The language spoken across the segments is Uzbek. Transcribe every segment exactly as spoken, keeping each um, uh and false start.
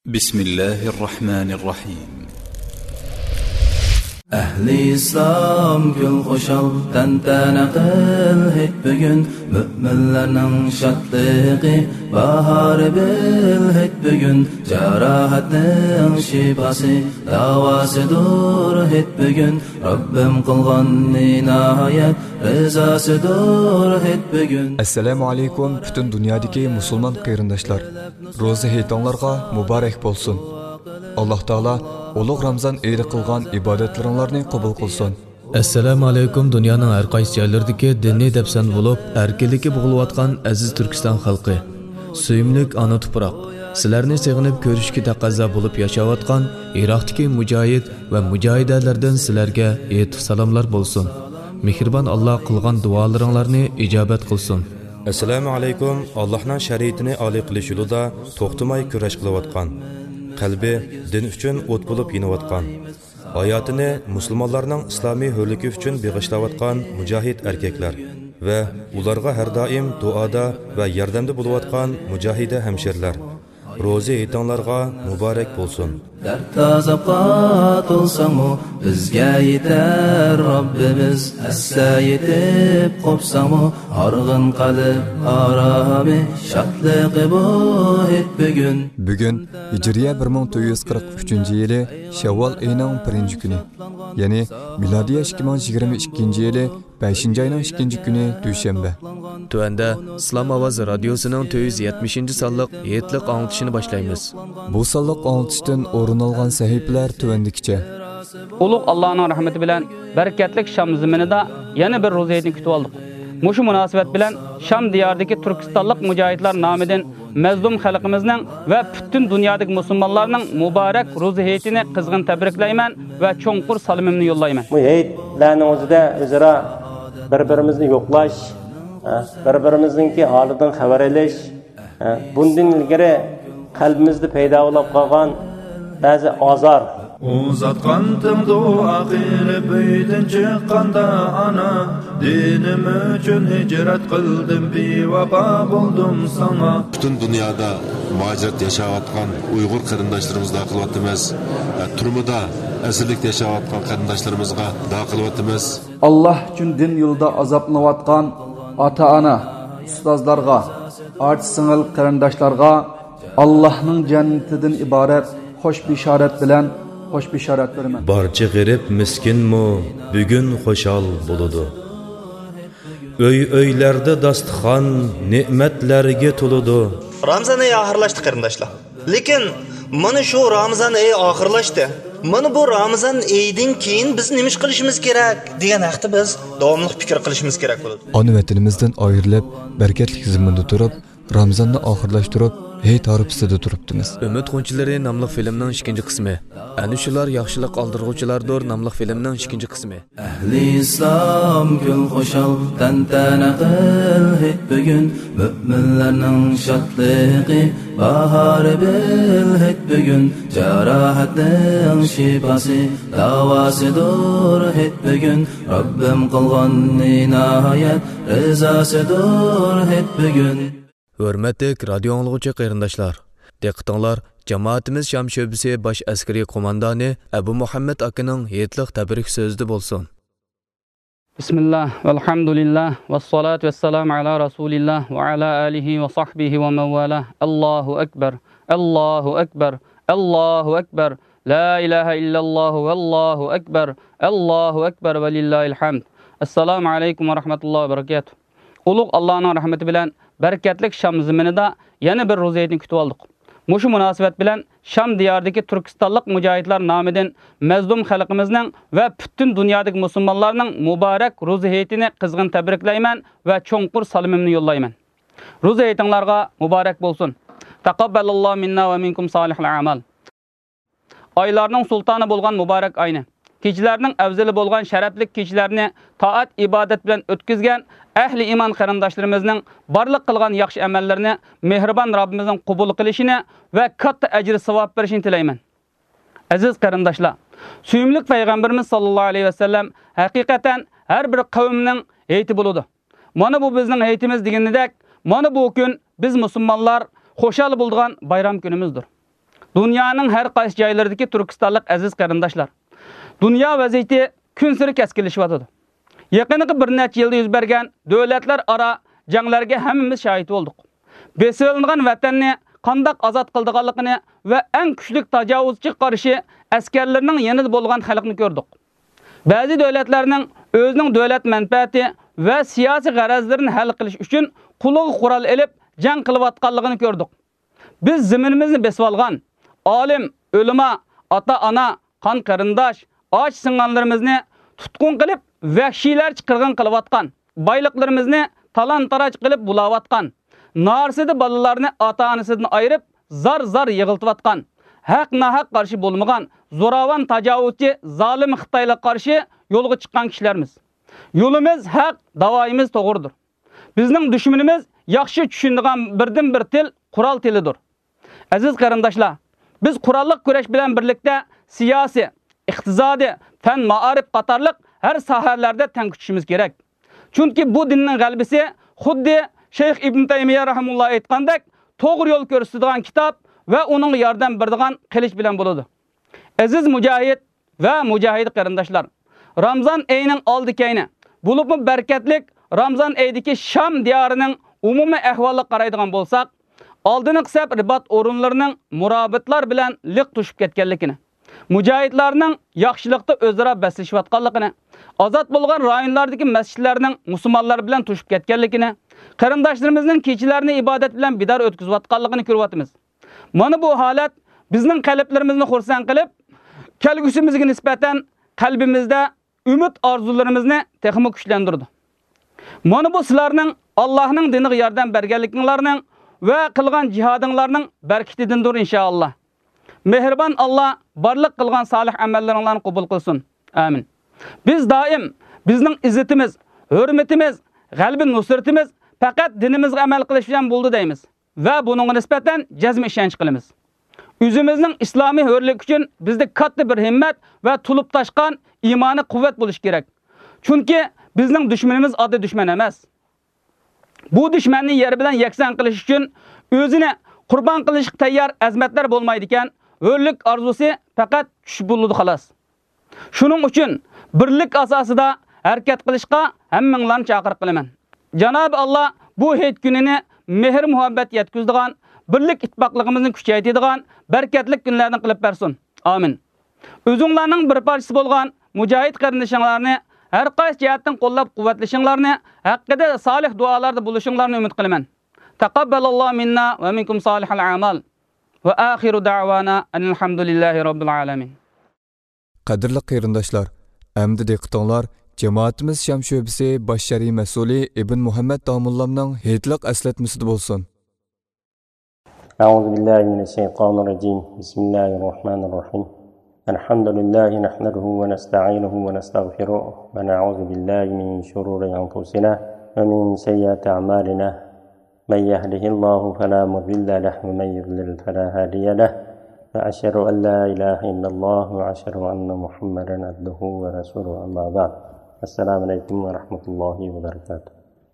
بسم الله الرحمن الرحيم. أهل İslam gül koşal tantana qil hit bugun mu'minlarning shodligi bahor bil hit bugun jarohatning shifasi davosidur hit bugun Rabbim qilgan nihoyat rizosidur hit bugun. Assalomu alaykum butun dunyodagi musulmon qarindoshlar. Ro'za hayitonglarga muborak bo'lsin. Allah Taala ulug' Ramazon oyida qilgan ibodatlaringlarni qabul qilsin. Assalomu alaykum dunyoning har qaysi joylaridagi diniy dafsan bo'lib, erkinlikka bug'ilayotgan aziz Turkiston xalqi. Suyimlik ona tuproq. Sizlarni seg'inib ko'rishga taqozo bo'lib yashayotgan Iroqdagi mujohid va mujohidalardan sizlarga e'tiq salomlar bo'lsin. Mehribon Alloh qilgan duolaringlarni ijobat qilsin. Assalomu alaykum. Allohning shariatini oliy qilish yo'lida to'xtamay kurash qilayotgan, qalbi din uchun o't bo'lib yonayotgan, hayotini musulmonlarning islomiy hurligi uchun beg'ishlayotgan mujohid erkaklar va ularga har doim duoda va yordamda bo'layotgan mujohida hamshirlar. Ro'za hayitonglarga muborak bo'lsin. Dard azobga to'lsamu bizga yetar Robbimiz, hassa yetib qopsamu arg'in qalb aromi shodliqi bu hit bugun. Bugun Hijriya bir ming to'rt yuz qirq uchinchi yili Shavvol oyining birinchi kuni, ya'ni milodiya ikki ming yigirma ikkinchi yili beshinchi oyning ikkinchi kuni dushanba. Tuanda Islom Ovoz radiosining to'rt yuz yetmishinchi sonliq yetliq anglitishini boshlaymiz. Bu sonliq anglitishdan o'rin olgan sahifalar tuandikicha. Ulug' Allohning rahmati bilan barakatli Sham zaminida yana bir ro'zayni kutib oldik. Mushu munosabat bilan Sham diyoridagi Turkistonlik mujohidlar nomidan mazlum xalqimizning va butun dunyodagi musulmonlarning muborak ro'za hayitini qizg'in tabriklayman va cho'nqur salomimni yo'llayman. Bu hayitlarning o'zida o'zaro bir-birimizni yo'qlash, bir-birimizningki holidan xabar olish, bundan ilgari qalbimizda paydo bo'lib qolgan ba'zi azor uzatgan duo qilib uydan chiqqanda ana dinim uchun hijrat qildim bevafo bo'ldim sana. Butun dunyoda muhojirat yashayotgan Uyg'ur qarindoshlarimizni qilyapmiz. Turmida asirlikda yashayotgan qarindoshlarimizga duo qilyapmiz. Alloh uchun din yo'lida azoblanayotgan ota-ona, ustozlarga, arti-singil qarindoshlarga Allohning jannatidan iborat xo'sh bishorat bilan xo'sh bishorat beraman. Barcha g'arib miskinmi bugun xo'shal bo'ladi. Öy-öylarda dasturxon ne'matlarga to'ladi. Ramazon oyi oxirlashdi qarindoshlar. Lekin mana shu Ramazon oyi oxirlashdi. Mana bu Ramazon oyidan keyin biz nima qilishimiz kerak degan haqda biz davomli fikr qilishimiz kerak bo'ladi. Ona vatanimizdan ayrilib, barakatli zaminda turib, Ramazonni oxirlashtirib, hey tarifsida turibdimiz. Umid G'unchilari nomli filmning ikkinchi qismi. Ana shular yaxshilik oldirg'uvchilardir nomli filmning ikkinchi qismi. Ahli islom gul qo'shal tantana qil hit bugun mu'minlarning shodligi bahor bil hit bugun jarohatning shifasi davosidur hit bugun Rabbim qilgan nihoyat rizosidur hit bugun. Hurmatli radio anglag'uvchi qarindoshlar, diqqatinglar, jamoatimiz Sham sho'bisi bosh askariy qo'mondoni Abu Muhammad akaning yetliq tabrik so'zida bo'lsin. Bismillah, valhamdulillah, vassalatu vassalamu ala rasulillah va ala alihi va sahbihi va mawala. Allohu akbar, Allohu akbar, Allohu akbar, la ilaha illalloh vallohu akbar, Allohu akbar va lillahil hamd. Assalomu alaykum va rahmatullohi va barakatuh. Ulug' Allohning rahmati bilan barakatli Sham zaminida yana bir ro'zayni kutib oldik. Mushu munosabat bilan Sham diyoridagi Turkistonlik mujohidlar nomidan mazlum xalqimizning va butun dunyodagi musulmonlarning muborak ro'za hayitini qizg'in tabriklayman va cho'nqur salomimni yo'llayman. Ro'za hayitinglarga muborak bo'lsin. Taqabbalallohu minna va minkum solihul amal. Oylarning sultoni bo'lgan muborak oyni, kechalarning afzali bo'lgan sharafli kechalarni toat ibodat bilan o'tkazgan ahli iman qarindoshlarimizning barliq qilgan yaxshi amallarini mehribon Rabbimizning qabul qilishini va katta ajr savob berishini tilayman. Aziz qarindoshlar, suyimli payg'ambarimiz sollallohu alayhi vasallam haqiqatan har bir qavmning hayiti bo'ladi. Mana bu bizning hayitimiz deganidek, mana bu kun biz musulmonlar xo'shal bo'lgan bayram kunimizdir. Dünyanın her qaysı joylaridagi Turkistonlik aziz qarindoshlar, dunyo vaziyati kun sari keskinlashyapti. Yaqinqi bir necha yilda yuz bergan davlatlar aro janglarga hammamiz shohid bo'ldik. Besilingan vatanni qandoq ozod qildiganligini va eng kuchli tajovuzchi qarshi askarlarning yanida bo'lgan xalqni ko'rdik. Ba'zi davlatlarning o'zining davlat manfaati va siyosiy g'arazlarini hal qilish uchun quliq qurol elib jang qilayotganligini ko'rdik. Biz zaminimizni besib olgan olim, ulamo, ota-ona, qon qarindosh, och sing'onlarimizni tutqun qilib, vahshiylarcha qirg'in qilayotgan, boyliqlarimizni talon-taroj qilib bulayotgan, narsida bolalarni ota-onasidan ayirib, zar-zar yig'iltiyotgan, haq-nahaq qarshi bo'lmagan, zo'ravon tajovuzchi, zolim Xitoyga qarshi yo'lga chiqqan kishilarimiz. Yo'limiz haq, davoyimiz to'g'ridir. Bizning dushmanimiz yaxshi tushunadigan birdan-bir til qurol tilidir. Aziz qarindoshlar, biz qurolliq kurash bilan birlikda siyosiy, iqtisodiy, fan, ma'arif qatorliq har sohalarda teng kuchishimiz kerak. Chunki bu dinning g'albisi xuddi Shayx Ibn Taymiya rahimulloh aytgandek, to'g'ri yo'l ko'rsatadigan kitob va uning yordam beradigan qilich bilan bo'ladi. Aziz mujohid va mujohid qarindoshlar, Ramazon oyining oldi-kayni, bo'lib barakatlik Ramazon oyidagi Sham diyorining umumiy ahvoliga qaraydigan bo'lsak, oldini qisab ribat o'rinlarining murabitlar bilan liq tushib ketganligini, mujohidlarning yaxshilikda o'zaro baslashayotganligini, ozod bo'lgan rayonlardagi masjidlarning musulmonlar bilan tushib ketganligini, qarindoshlarimizning kechalarini ibodat bilan bidar o'tkazayotganligini ko'ryapmiz. Mana bu holat bizning qalblarimizni xursand qilib, kelgusimizga nisbatan qalbimizda umid orzularimizni texmo kuchlantirdi. Mana bu sizlarning Allohning diniga yordam berganliklaringlarning va qilgan jihadinglarning barkatidandir inshaalloh. Mehribon Alloh barliq qilgan salih amallaringlarni qabul qilsin. Amin. Biz doim bizning izzatimiz, hurmatimiz, g'albi nusratimiz faqat dinimizga amal qilish bilan bo'ldi deymiz va buningga nisbatan jazm ishonch qilamiz. O'zimizning islomiy hurlik uchun bizda katta bir himmat va tulib tashqan iymoni quvvat bo'lish kerak. Chunki bizning dushmanimiz oddiy dushman emas. Bu dushmanni yer bilan yakson qilish uchun o'zini qurbon qilishga tayyor azmatlar bo'lmaydi ekan, hurlik orzusi faqat tush bo'ladi xolos. Shuning uchun birlik asosida harakat qilishga hammanglarni chaqiriq qilaman. Janob Alloh bu hayit kunini mehr muhabbat yetkazadigan, birlik ittifoqligimizni kuchaytiradigan barakatli kunlardan qilib bersin. Amin. O'zingizlarning bir parchasi bo'lgan mujohid qarindoshlarni har qaysi jihatdan qo'llab-quvvatlashinglarni, haqqida solih duolarda bo'lishinglarni umid qilaman. Taqabbalallohu minna va minkum solihal a'mal. Va axiru da'wana alhamdulillahi robbil alamin. Qadrli qarindoshlar, endi diqqatinglar jamoatimiz Sham sho'basi bosh shar'iy mas'uli Ibn Muhammad Damullamning hayitliq eslatmasida bo'lsin. A'udhu billahi minash shaytonir rajim. Bismillahir rohmanir rohim. Alhamdulillah nahmaduhu wa nasta'inuhu wa nastaghfiruh wa na'udhu billahi min shururi anfusina wa min sayyiati a'malina. Man yahdihillahu fala mudilla lahu wa man yudlil fala hadiya lahu. Wa ashhadu an la ilaha illallah wa ashhadu anna Muhammadan abduhu wa rasuluhu amma ba'd. Assalomu alaykum va rahmatullohi va barakatuh.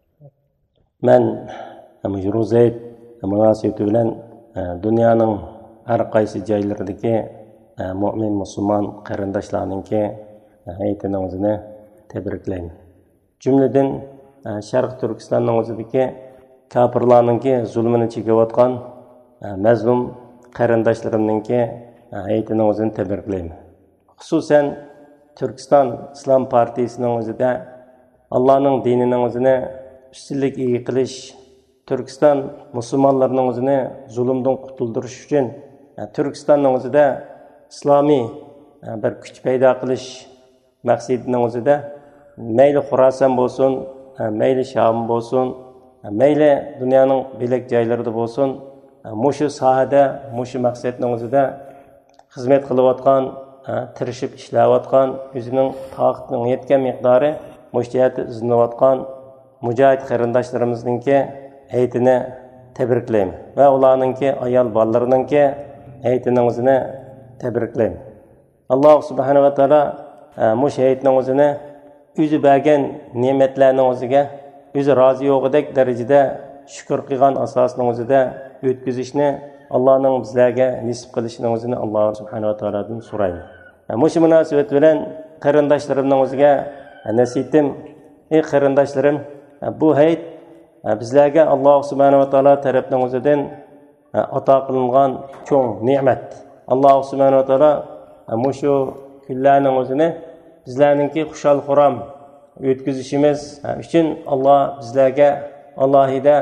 Men Mujruzayt munosabati bilan dunyoning har qaysi joylaridagi mu'min musulmon qarindoshlarningki hayitini o'zini tabriklayman. Jumladan Sharq Turkistonning o'zidagi kafirlarningki zulmini chekayotgan mazlum qarindoshlarimningki hayitini o'zini tabriklayman. Xususan Turkiston Islom partiyasining o'zida Allohning dinining o'zini ustunlik ega qilish, Turkiston musulmonlarining o'zini zulmdan qutuldirish uchun Turkistonning o'zida islomiy bir kuch paydo qilish maqsadining o'zida mayli Xorason bo'lsin, mayli Sham bo'lsin, mayli dunyoning belak joylarida bo'lsin, mushu sohada, mushu maqsadning o'zida xizmat qilayotgan, tirishib ishlayotgan, o'zining toqatining yetgan miqdori mushtiyati izlanayotgan mujohid qarindoshlarimizninki hayitini tabriklayman va ularningki ayol bolalarininki hayitining o'zini tabriklayman. Alloh subhanahu va taolo mush hayitning o'zini o'zi bergan ne'matlarning o'ziga o'zi rozi yo'g'idek darajada shukr qilgan asosning o'zida o'tkazishni Allohning bizlarga nisib qilishini o'zini Alloh subhanahu va taolodan so'rayman. Mush munosabat bilan qarindoshlarimning o'ziga nasihatim, ey qarindoshlarim, bu hayit bizlarga Alloh subhanahu va taolo tarafdan o'zidan ato qilingan cho'ng ne'mat. Alloh subhanahu va taolo mushu kunlarning o'zini bizlarningki xushal xuram o'tkazishimiz uchun Alloh bizlarga alohida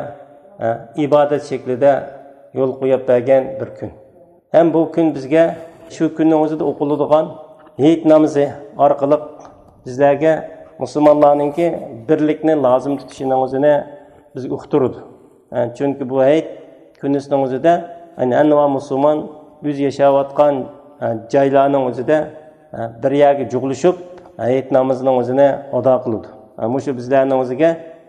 ibodat shaklida yo'l qo'yib bergan bir kun. Ham bu kun bizga shu kunning o'zida o'qiladigan hayit namozi orqali bizlarga musulmonlarningki birlikni lozim tutishining o'zini bizga uqtiradi. Chunki bu hayit kunning o'zida anva musulmon o'z yashayotgan joylarning o'zida bir yerga jug'lashib hayit namozining o'zini ado qiladi. Mushu bizlarning o'ziga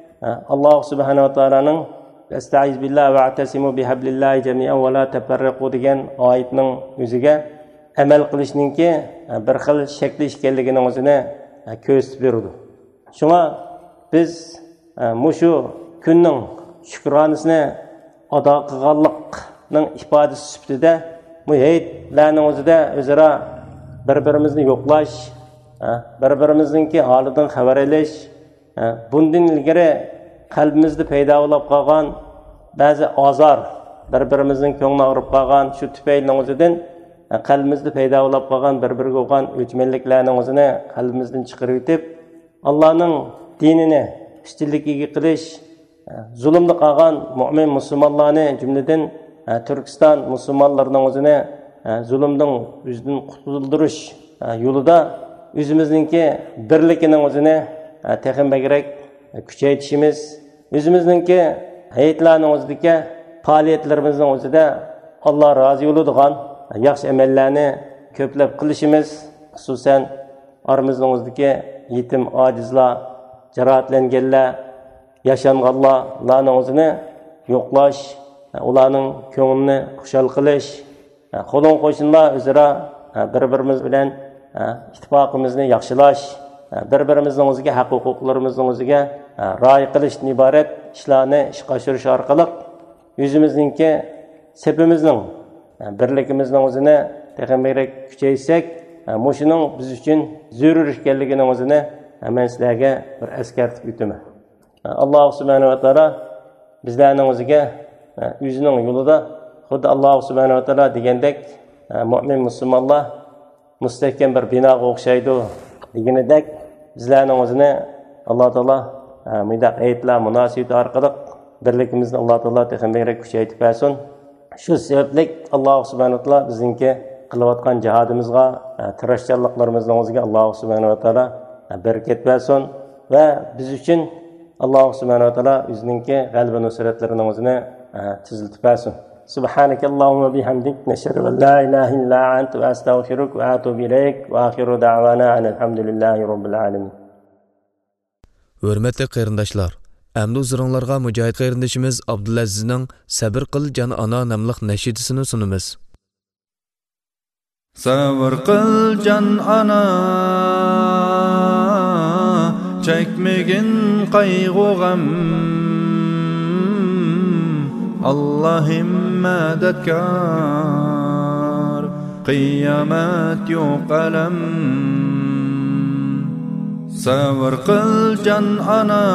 Alloh subhanahu va taolaning Estaiz billah va atasimu bihablillahi jami'an va la tafarraqu degan oyatning o'ziga amal qilishninki bir xil shakli ekanligining o'zini ko'rsatib beradi. Shunga biz mushu kunning shukronisini ado qilganlikning ifodasi sifatida bu hayitlarning o'zida o'zaro bir-birimizni yo'qlash, bir-birimizningki holidan xabar olish, bundan ilgari qalbimizda paydo bo'lib qolgan ba'zi azor, bir-birimizning ko'ngli og'rib qolgan shu tufaylining o'zidan qalbimizda paydo bo'lib qolgan bir-biriga bo'lgan o'chmanliklarning o'zini qalbimizdan chiqarib o'tib, Allohning dinini ustunligiga qilish, zulmda qolgan mu'min musulmonlarni jumladan Turkiston musulmonlarining o'zini zulmdan o'zidan qutuldirish yo'lida o'zimizningki birligining o'zini texnibagirak kuchaytirishimiz, o'zimizningki hayitlarning o'zidagi faoliyatlarimizning o'zida Alloh rozi bo'ladigan yaxshi amallarni ko'plab qilishimiz, xususan oramizning o'zidagi yetim, ojizlar, jarohatlanganlar, yashanganlarning o'zini yo'qlash, ularning ko'nglini xushal qilish, qo'lon qo'shnilar o'zaro bir-birimiz bilan ittifoqimizni yaxshilash, bir-birimizning o'ziga haq-huquqlarimizning o'ziga rioya qilishdan iborat ishlarni ishga oshirish orqali o'zimizningki sepimizning birligimizning o'zini texnibagirak kuchaytirsak, mushuning biz uchun zarur ekanligining o'zini men sizlarga bir eskartib o'taman. Alloh subhanahu va taolo bizlarning o'ziga o'zining yo'lida xuddi Alloh subhanahu va taolo degandek mu'min musulmonlar mustahkam bir binoga o'xshaydi deganidek bizlarning o'zini Alloh taolo mudaq aytlar munosabati orqali birligimizni Alloh taolo texnibagirak kuchaytirib bersin. Shu sababli Alloh subhanahu va taolo bizningki qilayotgan jihodimizga, tirishchiliklarimizni o'ziga Alloh subhanahu va taolo barakat bersin va biz uchun Alloh subhanahu va taolo o'zininki g'alaba nusratlarining o'zini tiziltib bersin. Subhanakallahumma bihamdik nashhadu an la ilaha illa anta va astaghfiruka va atubu ilayk va akhiru da'wana alhamdulillahi robbil alamin. Hurmatli qarindoshlar, Әмді ұзырыңларға мұжайд қайрындышымыз Абдуләзіздің «Сәбір қыл жан ана» намлық нәшидісіні сұнымыз. Сәбір қыл жан ана, çekmegin қайғу ғам, Allah'im мәдәткар, қиямет yok әлем. Sabır kıl can ana,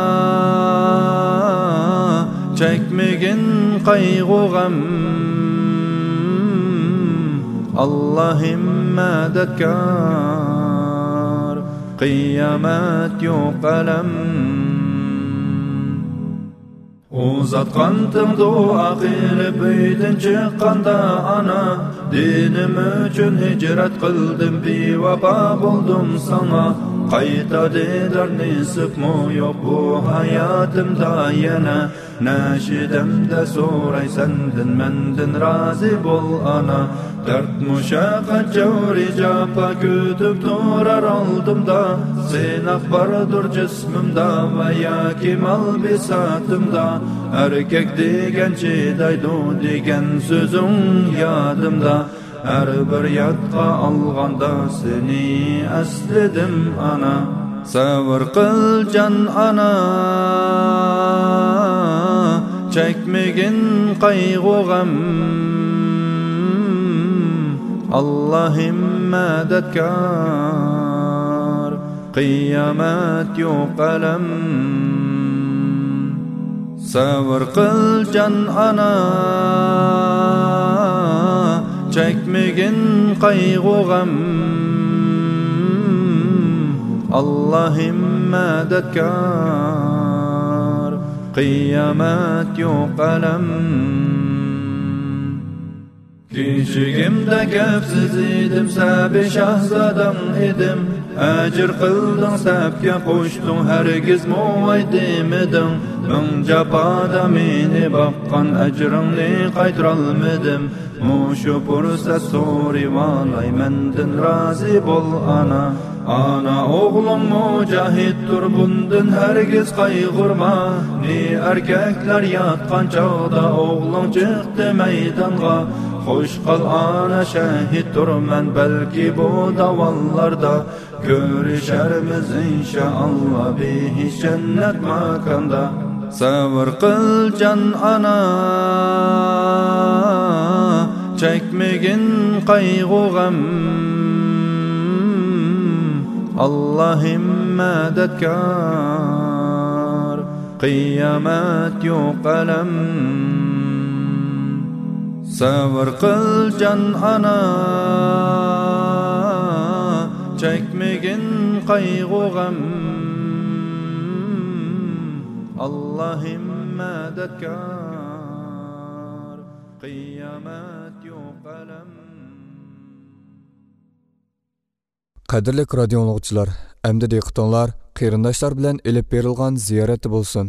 çekmegin kaygı gam, Allah'im medetkar, kıyamet yok alem. Uzatkan tüm dua qilib büydün çıqqanda ana, dinim üçün hicret qildim, bivapa buldum sana. Qayta dedar nisip mu yok bu hayatımda yana, Naşidemde soray sendin mendin razı bol ana. Dert muşakat cevri capa kütüp durar aldımda, Sinak bardır cismimda ve ya kimal bisatımda. Erkek degen çidaydu degen sözün yadımda. Her bir yatqa alğanda seni əsledim ana. Sabır qıl can ana, çekmegin qaygı gam, Allah'ım medetkar Kıyamet yok alem Sabır kıl can ana Çekmegin kaygı gam Allah'ım medetkar Kıyamet yok alem Küçüğümde kepsiz idim Sebi şahzadam idim Ecir kıldın sepke koştun Hergiz muvay demedin Min capada meni bakkan Ecrini kaytralmedim Muşu pursa sori valay Mendin razi bol ana Ana oğlum mücahittur Bundun hergiz kaygırma Ni erkekler yatkan çağda Oğlum çıktı meydanğa Hoş kal ana şehittur men Belki bu davallarda Görüşermiz inşallah Bihi cennet makanda Sabır kıl can ana Çekmegin kaygı gam Allah'ım medetkar Kıyamet yok alem Sabır kıl can ana Çekmegin kaygı gam Allah'ım medetkar Kıyamet yok alem Qadirlik radio anglagıçılar, əmdi diqqətinizlər qeyrindaşlar bilan elib berilgan ziyarəti bolsun.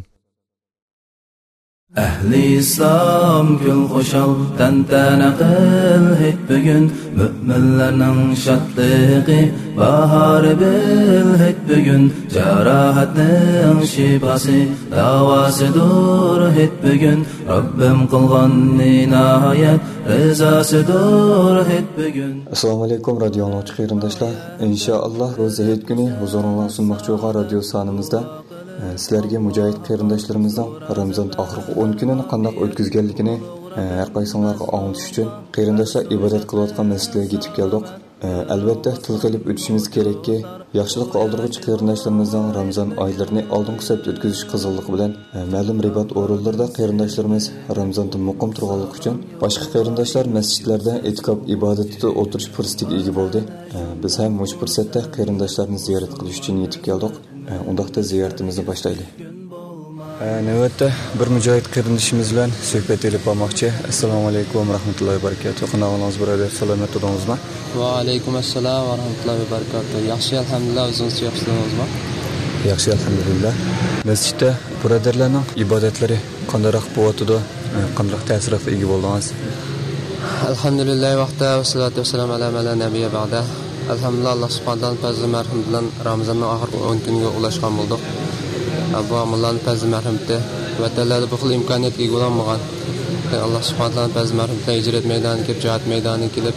Ahli İslam gül xoşal tantana qil hit bugun mu'minlarning shodligi bahori bil hit bugun jarohatning shifasi davosidur hit bugun Rabbim qilgan ninoyat rizosidur hit bugun. Assalomu alaykum radio anglagıçı qeyrindaşlar. İnşallah ro'za hit kuni huzuringizga sunmoqchi bo'lgan radio sonimizda sizlarga mujohid qarindoshlarimizni Ramazon oxirgi o'n kunini qanday o'tkazganligini har qaysinglarga anglatish uchun qarindoshlar ibodat qilayotgan masjidlarga yetib keldik. Albatta til qilib o'tishimiz kerakki, yaxshilikqa oldiruvchi qarindoshlarimizning Ramazon oylarini oldingi hisobda o'tkazish qizilligi bilan ma'lum ribat o'rinlarida qarindoshlarimiz Ramazonda muqim turganligi uchun boshqa qarindoshlar masjidlarda e'tikof ibodatida o'tirish fursatiga ega bo'ldi. Biz ham mush fursatda qarindoshlarni ziyorat qilish uchun yetib keldik. Undaqda ziyoratimizni boshlaylik. Navbatda bir mujohid qarindoshimiz bilan suhbat elib bormoqchi. Assalomu alaykum va rahmatullohi va barakatuh. Qanaqangiz birodar? Salomat bo'ldingizmi? Va alaykum assalom va rahmatullohi va barakatuh. Yaxshi, alhamdulillah, o'zingiz yaxshilaringizmi? Yaxshi, alhamdulillah. Masjidda birodarlarning ibodatlari qanday bo'lyotdi? Qanday ta'sirga ega bo'ldingiz? Alhamdulillah vaqta va salatu vassalam ala ala nabiyya ba'da. Alhamdulillah Allah subhanahu wa ta'ala marhum bilan Ramazonning oxirgi o'n kuniga ulashgan bo'ldik. Bu amallarning fazli marhamati va ta'ala bu xil imkoniyatga ega bo'lmagan. Allah subhanahu wa ta'ala fazli marhamati hijrat maydoniga kirib, jihad maydoniga kelib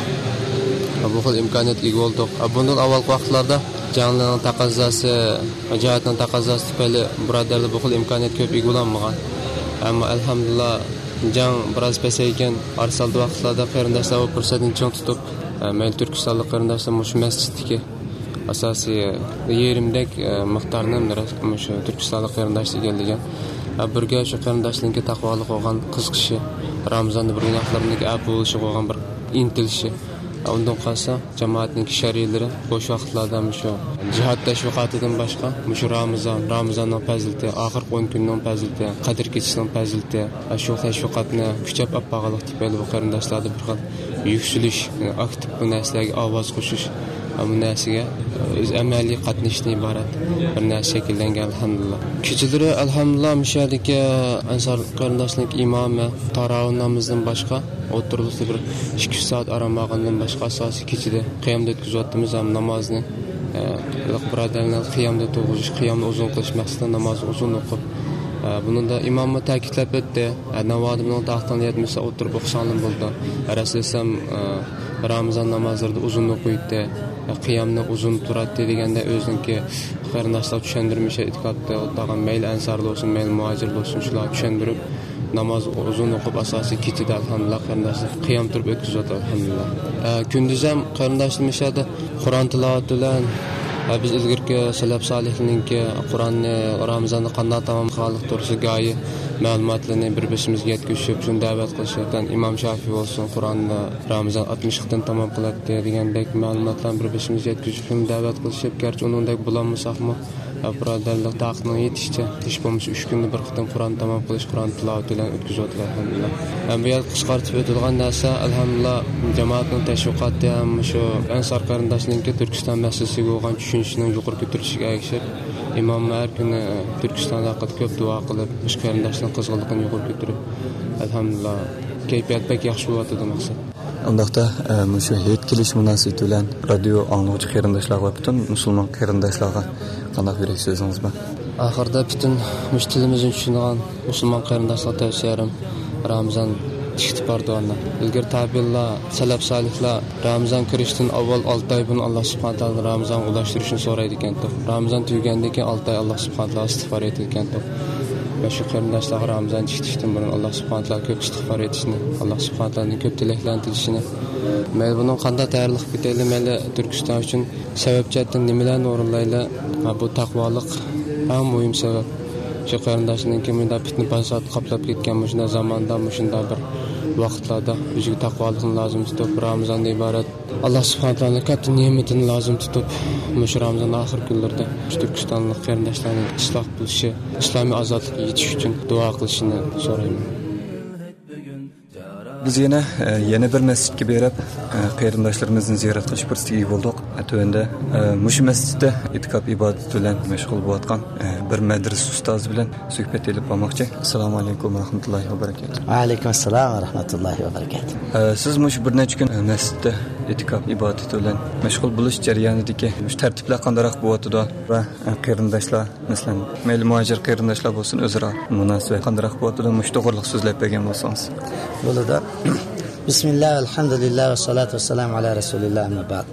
bu xil imkoniyatga ega bo'ldik. Bundan avvalgi vaqtlarda jonlining taqozosi, jihatning taqozosi tufayli birodarlar bu xil imkoniyat ko'p ega bo'lmagan. Ammo alhamdulillah jang biroz pasaygan arsaldi vaqtlarda qarindoshlar bu fursatni chong tutib Mayli Turkistonlik qarindoshlar shu masjiddagi asosiy yerimdek miqdorni shu Turkistonlik qarindoshlar kelgan. Birga shu qarindoshlarga taqvolik bo'lgan qiziqishi, Ramazonda bir gunohlarning af bo'lishi bo'lgan bir intilishi. Undan qolsa jamoatning shariylari bo'sh vaqtlarda shu jihad tashviqotidan boshqa shu Ramazon, Ramazonning fazilati, oxirgi o'n kunning fazilati, qadr kechishning fazilati, shu tashviqotni kuchab olib borganlik tufayli bu qarindoshlarda bir xil yükselish, aktiv bu narsalarga ovoz qo'shish, bu narsaga o'z amaliy qatnashishdan iborat bir narsa shakllangan alhamdulillah. Kechalari alhamdulillah mishadagi ansar qarindoshlik imomi tarovih namozdan boshqa o'tirlikda bir ikki soat aram olgandan boshqa asosiy kechada qiyomda o'tkazyapmiz ham namozni. Birodarlar qiyomda to'g'ish, qiyomni uzun qilish maqsadida namozni uzun o'qib bununda imomni ta'kidlab o'tdi. Navoiyning taxtdan yetmasa o'tirib o'qisanim bo'ldi. Rasululloh Ramazon namozlarida uzun o'qiydi, qiyomni uzun turadi deganda o'ziniki qarindoshlar tushuntirmish e'tiqodda o'tgan mayli ansarlar bo'lsin, mayli muhojirlar bo'lsin, shular tushuntirib namoz uzun o'qib asosiy ketidi alhamdulillah qarindoshlar qiyom turib o'tkazadi alhamdulillah. Kunduz ham qarindoshlar mishada Qur'on tilovat bilan biz ilgirki salaf solihlarningki Qur'onni Ramazonni qanday tamom xalq to'g'risida go'yi ma'lumotlarni bir-birimizga yetkazib, shuni da'vat qilishdan Imom Shafiy bo'lsin, Qur'onni Ramazon altmishdan tamom qiladi degandek ma'lumotlarni bir-birimizga yetkazib, shuni da'vat qilishib, garchi uningdek bo'lolmasaqmi, birodarlar taqning yetishicha ish bo'lmasa uch kunda bir qitim Qur'on tamom qilish, Qur'on tilovat bilan o'tkazadi alhamdulillah. Ham bu yer qisqartib o'tilgan narsa alhamdulillah jamoatning tashviqoti ham shu Ansar qarindoshlarningki Turkiston masalasiga bo'lgan tushunishning yuqori ko'tarilishiga erishib, imom har kuni Turkiston haqida ko'p duo qilib, ish qarindoshlarning qizg'inligini yuqori ko'tarib, alhamdulillah kayfiyat pek yaxshi bo'lyapti demoqchi. Undaqda shu hit kelish munosabati bilan radio anglovchi qarindoshlar va butun musulmon qarindoshlarga qanday yurak so'zingiz bor? Oxirida butun mushtilimizni tushungan musulmon qarindoshlarga tavsiyalarim Ramazon ishti pardonni. Ilgir tabiillar, salaf solihlar Ramazon kirishdan avval olti oy buni Alloh subhanahu taolo Ramazon ulashtirishni so'raydi ekan. Ramazon tugagandan keyin olti oy Alloh subhanahu taolo istig'for etadi ekan. Va shu qarindoshlar Ramazon chiqishdan burun Alloh subhanahu taolo ko'p istig'for etishni, Alloh subhanahu taoloning ko'p tilaklantirishini, mayli buning qanday tayyorlik bitayli, mayli Turkiston uchun sababchatdan nimalarni o'rinlayli, bu taqvolik eng muhim sabab. Shu qarindoshlarning kimda fitna fasod qoplab ketgan shunday zamonda, shunday bir vaqtlarda o'ziga taqvolikni lozim tutib, Ramazondan iborat Alloh subhanahu taoloning katta ne'matini lozim tutib, shu Ramazon oxir kunlarida Turkistonlik qarindoshlarning isloh bo'lishi, islomiy ozodlikka yetish uchun duo qilishini so'rayman. Biz yana yana bir masjidga berib qarindoshlarimizni ziyorat qilish fursatiga bo'ldik. Atuvanda mush masjidda itikob ibodati bilan mashg'ul bo'layotgan bir madrasa ustozi bilan suhbat elib olmoqchi. Assalomu alaykum va rahmatullohi va barakatuh. Va alaykum assalom va rahmatullohi va barakatuh. Siz mush bir necha kun masjidda itikob ibodati bilan mashg'ul bo'lish jarayonidagi mush tartiblar qandaroq bo'yotdi va qarindoshlar, masalan, mayli muhojir qarindoshlar bo'lsin, o'zaro munosabat qandaroq bo'yotdi, mush to'g'riliq so'zlab bergan bo'lsangiz. Bo'ladi. Bismillah, alhamdulillah va salatu vassalamu ala rasulillah amma ba'd.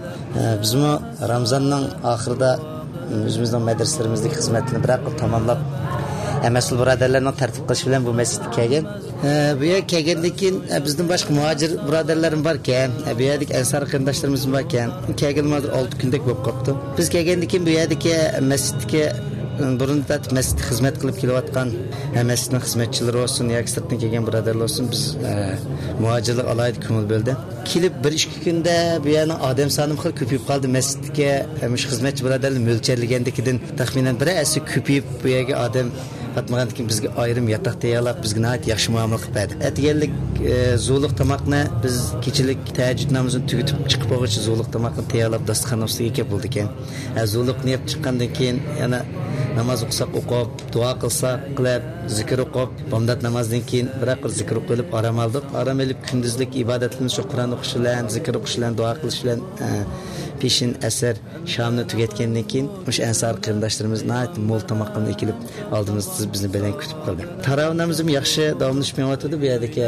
Bizmi Ramazonning oxirida o'zimizning madrasalarimizning xizmatini bir aql tamomlab, mas'ul birodarlarning tartib qilish bilan bu masjidga kelgan. Bu yerga kelgandan keyin bizning boshqa muhojir birodarlarim bor ekan, bu yerdagi ansar qarindoshlarimiz bor ekan. Kelganimizda olti kundek bo'lib qopti. Biz kelgandan keyin bu yerdagi masjidga burunda masjid xizmat qilib kelayotgan masjidning xizmatchilari olsun yoki sirtdan kelgan birodarlar olsun, biz muhojirlar alayda ko'ngil bo'ldi. Kelib bir ikki kunda bu yerni odam soni xil ko'payib qoldi. Masjidga mush xizmatchi birodarlar mo'ljallangandikidan taxminan bir asli ko'payib bu yerga odam qatmagandan keyin bizga ayrim yotoq tayyorlab, bizga nihoyat yaxshi muomala qilib berdi. Atganlik zo'liq tomoqni biz kechilik tahajjud namozini tugatib chiqib bo'lguncha zo'liq tomoqni tayyorlab dasturxon ustiga kelib bo'ldi ekan. Zo'liqni yeb chiqqandan keyin yana namoz o'qisak o'qib, duo qilsak qilib, zikr o'qib, bomdod namozdan keyin bir aql zikr o'qib orom oldik. Orom olib kunduzlik ibodatlarimiz shu Qur'on o'qish bilan, zikr o'qish bilan, duo qilish bilan peshin, asr, shomni tugatgandan keyin o'sha ansar qarindoshlarimiz nihoyat mo'l tomoqni ekilib oldimizda bizni bilan kutib qoldi. Taravih namozi ham yaxshi davomlashmayotdi. Bu yerdagi